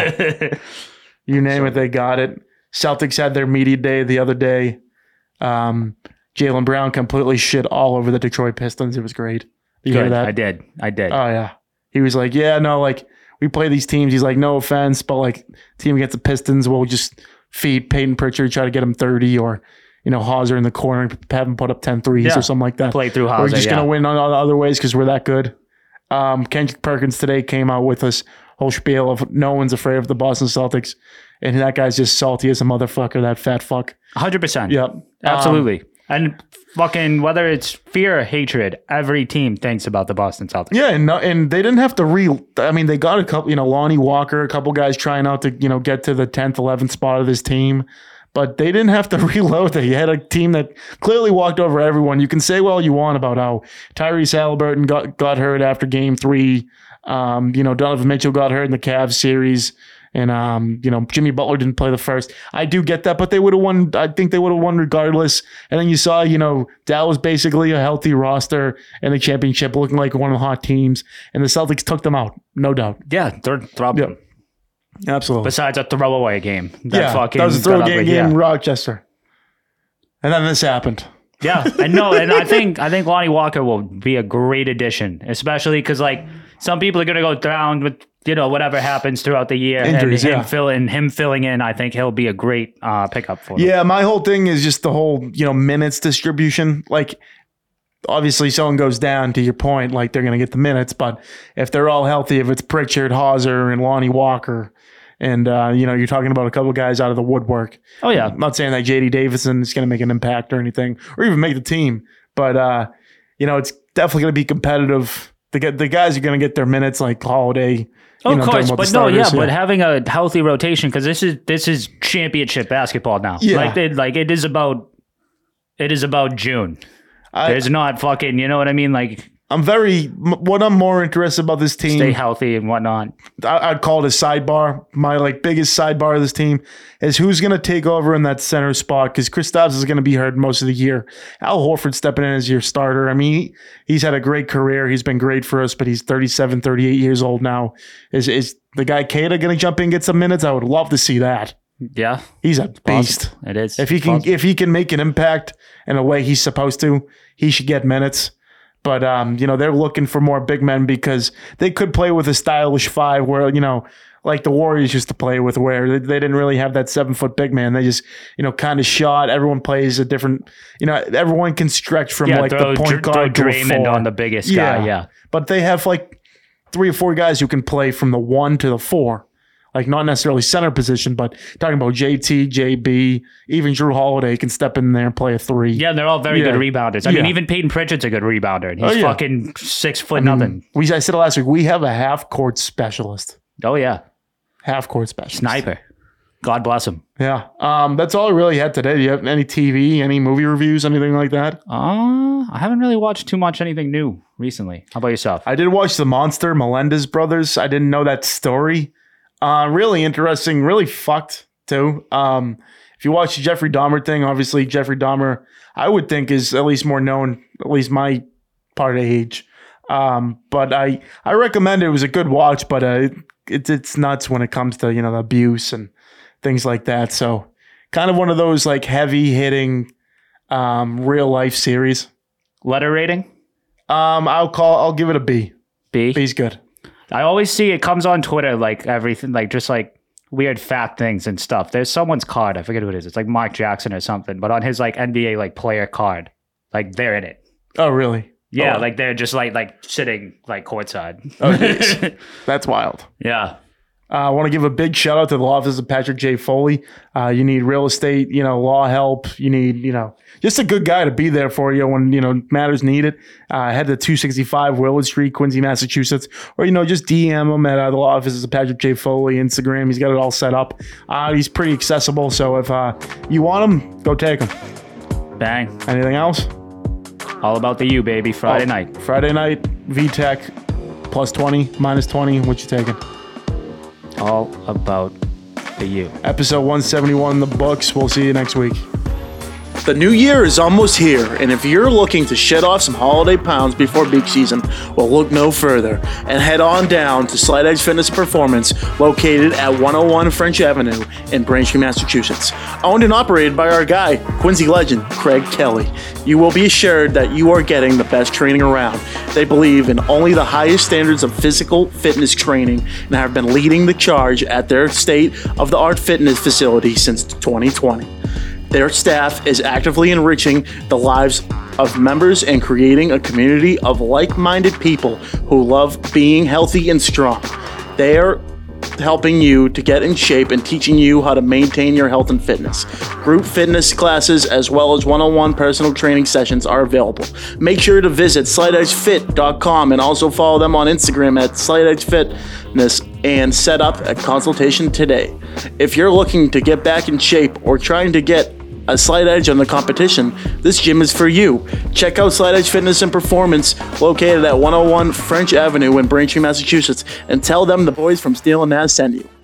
[SPEAKER 1] You name it, they got it. Celtics had their media day the other day. Jaylen Brown completely shit all over the Detroit Pistons. It was great. You hear that?
[SPEAKER 2] I did.
[SPEAKER 1] Oh, yeah. He was like, yeah, no, we play these teams. He's like, no offense, but team against the Pistons, we'll just feed Peyton Pritchard, try to get him 30, or Hauser in the corner, have him put up 10 threes or something like that.
[SPEAKER 2] Play through Hauser.
[SPEAKER 1] We're just going to win on all the other ways because we're that good. Kendrick Perkins today came out with this whole spiel of no one's afraid of the Boston Celtics, and that guy's just salty as a motherfucker, that fat fuck.
[SPEAKER 2] 100%.
[SPEAKER 1] Yep.
[SPEAKER 2] Absolutely. And fucking whether it's fear or hatred, every team thinks about the Boston Celtics.
[SPEAKER 1] Yeah, and they didn't have to they got a couple, Lonnie Walker, a couple guys trying out to, get to the 10th, 11th spot of this team. but they didn't have to reload. They had a team that clearly walked over everyone. You can say all you want about how Tyrese Halliburton got hurt after game 3. Donovan Mitchell got hurt in the Cavs series. And, Jimmy Butler didn't play the first. I do get that, but they would have won. I think they would have won regardless. And then you saw, Dallas basically a healthy roster in the championship, looking like one of the hot teams. And the Celtics took them out, no doubt.
[SPEAKER 2] Yeah, they're throbbing.
[SPEAKER 1] Yep. Absolutely.
[SPEAKER 2] Besides a throwaway game.
[SPEAKER 1] That was a throwaway game in Rochester. And then this happened.
[SPEAKER 2] Yeah, and I think Lonnie Walker will be a great addition, especially because some people are going to go down with whatever happens throughout the year.
[SPEAKER 1] Injuries,
[SPEAKER 2] and him filling in, I think he'll be a great pickup for them.
[SPEAKER 1] Yeah, my whole thing is just the whole minutes distribution. Obviously, someone goes down, to your point, they're going to get the minutes, but if they're all healthy, if it's Pritchard, Hauser, and Lonnie Walker. And, you're talking about a couple of guys out of the woodwork.
[SPEAKER 2] Oh, yeah.
[SPEAKER 1] I'm not saying that J.D. Davison is going to make an impact or anything, or even make the team. But, it's definitely going to be competitive. The guys are going to get their minutes like Holiday.
[SPEAKER 2] Of course, but but having a healthy rotation, because this is championship basketball now.
[SPEAKER 1] Yeah.
[SPEAKER 2] It is about June. There's not fucking, you know what I mean?
[SPEAKER 1] What I'm more interested about this team.
[SPEAKER 2] Stay healthy and whatnot.
[SPEAKER 1] I'd call it a sidebar. My biggest sidebar of this team is who's going to take over in that center spot, because Kristaps is going to be hurt most of the year. Al Horford stepping in as your starter. I mean, he's had a great career. He's been great for us, but he's 37, 38 years old now. Is the guy Keita going to jump in and get some minutes? I would love to see that.
[SPEAKER 2] Yeah.
[SPEAKER 1] He's a beast.
[SPEAKER 2] It is.
[SPEAKER 1] If he can make an impact in a way he's supposed to, he should get minutes. But, they're looking for more big men because they could play with a stylish 5 where, like the Warriors used to play with, where they didn't really have that 7-foot big man. They just, kind of shot. Everyone plays a different, everyone can stretch from the point guard to a 4.
[SPEAKER 2] On the biggest guy, yeah.
[SPEAKER 1] But they have 3 or 4 guys who can play from the 1 to the 4. Not necessarily center position, but talking about JT, JB, even Drew Holiday can step in there and play a 3.
[SPEAKER 2] Yeah, they're all very good rebounders. I mean, even Peyton Pritchard's a good rebounder. He's fucking 6 foot nothing.
[SPEAKER 1] I said it last week, we have a half-court specialist.
[SPEAKER 2] Oh, yeah.
[SPEAKER 1] Half-court specialist.
[SPEAKER 2] Sniper. God bless him.
[SPEAKER 1] Yeah. That's all I really had today. Do you have any TV, any movie reviews, anything like that?
[SPEAKER 2] I haven't really watched too much anything new recently. How about yourself?
[SPEAKER 1] I did watch The Monster, Melendez Brothers. I didn't know that story. Really interesting, really fucked too. If you watch the Jeffrey Dahmer thing, obviously Jeffrey Dahmer, I would think is at least more known, at least my part of age. But I recommend it. It was a good watch, but it's nuts when it comes to the abuse and things like that. So kind of one of those heavy hitting real life series.
[SPEAKER 2] Letter rating?
[SPEAKER 1] I'll give it a B.
[SPEAKER 2] B?
[SPEAKER 1] B's good.
[SPEAKER 2] I always see it comes on Twitter, everything, just weird fact things and stuff. There's someone's card. I forget who it is. It's Mark Jackson or something, but on his NBA player card, they're in it.
[SPEAKER 1] Oh, really?
[SPEAKER 2] Yeah. They're just sitting courtside.
[SPEAKER 1] Oh, that's wild.
[SPEAKER 2] Yeah.
[SPEAKER 1] I want to give a big shout out to the law office of Patrick J. Foley. You need real estate, law help. You need, just a good guy to be there for you when, matters needed. Head to 265 Willard Street, Quincy, Massachusetts, or, just DM him at the law offices of Patrick J. Foley, Instagram. He's got it all set up. He's pretty accessible. So if you want him, go take him.
[SPEAKER 2] Bang.
[SPEAKER 1] Anything else?
[SPEAKER 2] All about the U, baby. Friday night,
[SPEAKER 1] VTech, +20, -20. What you taking?
[SPEAKER 2] All about the U.
[SPEAKER 1] Episode 171 in the books. We'll see you next week. The new year is almost here, and if you're looking to shed off some holiday pounds before beach season, well, look no further and head on down to Slight Edge Fitness Performance, located at 101 French Avenue in Braintree, Massachusetts. Owned and operated by our guy, Quincy legend, Craig Kelly. You will be assured that you are getting the best training around. They believe in only the highest standards of physical fitness training and have been leading the charge at their state-of-the-art fitness facility since 2020. Their staff is actively enriching the lives of members and creating a community of like-minded people who love being healthy and strong. They are helping you to get in shape and teaching you how to maintain your health and fitness. Group fitness classes as well as one-on-one personal training sessions are available. Make sure to visit slightedgefit.com and also follow them on Instagram at slightedgefitness. and set up a consultation today. If you're looking to get back in shape or trying to get a slight edge on the competition, this gym is for you. Check out Slight Edge Fitness and Performance, located at 101 French Avenue in Braintree, Massachusetts, and tell them the boys from Steel and Naz send you.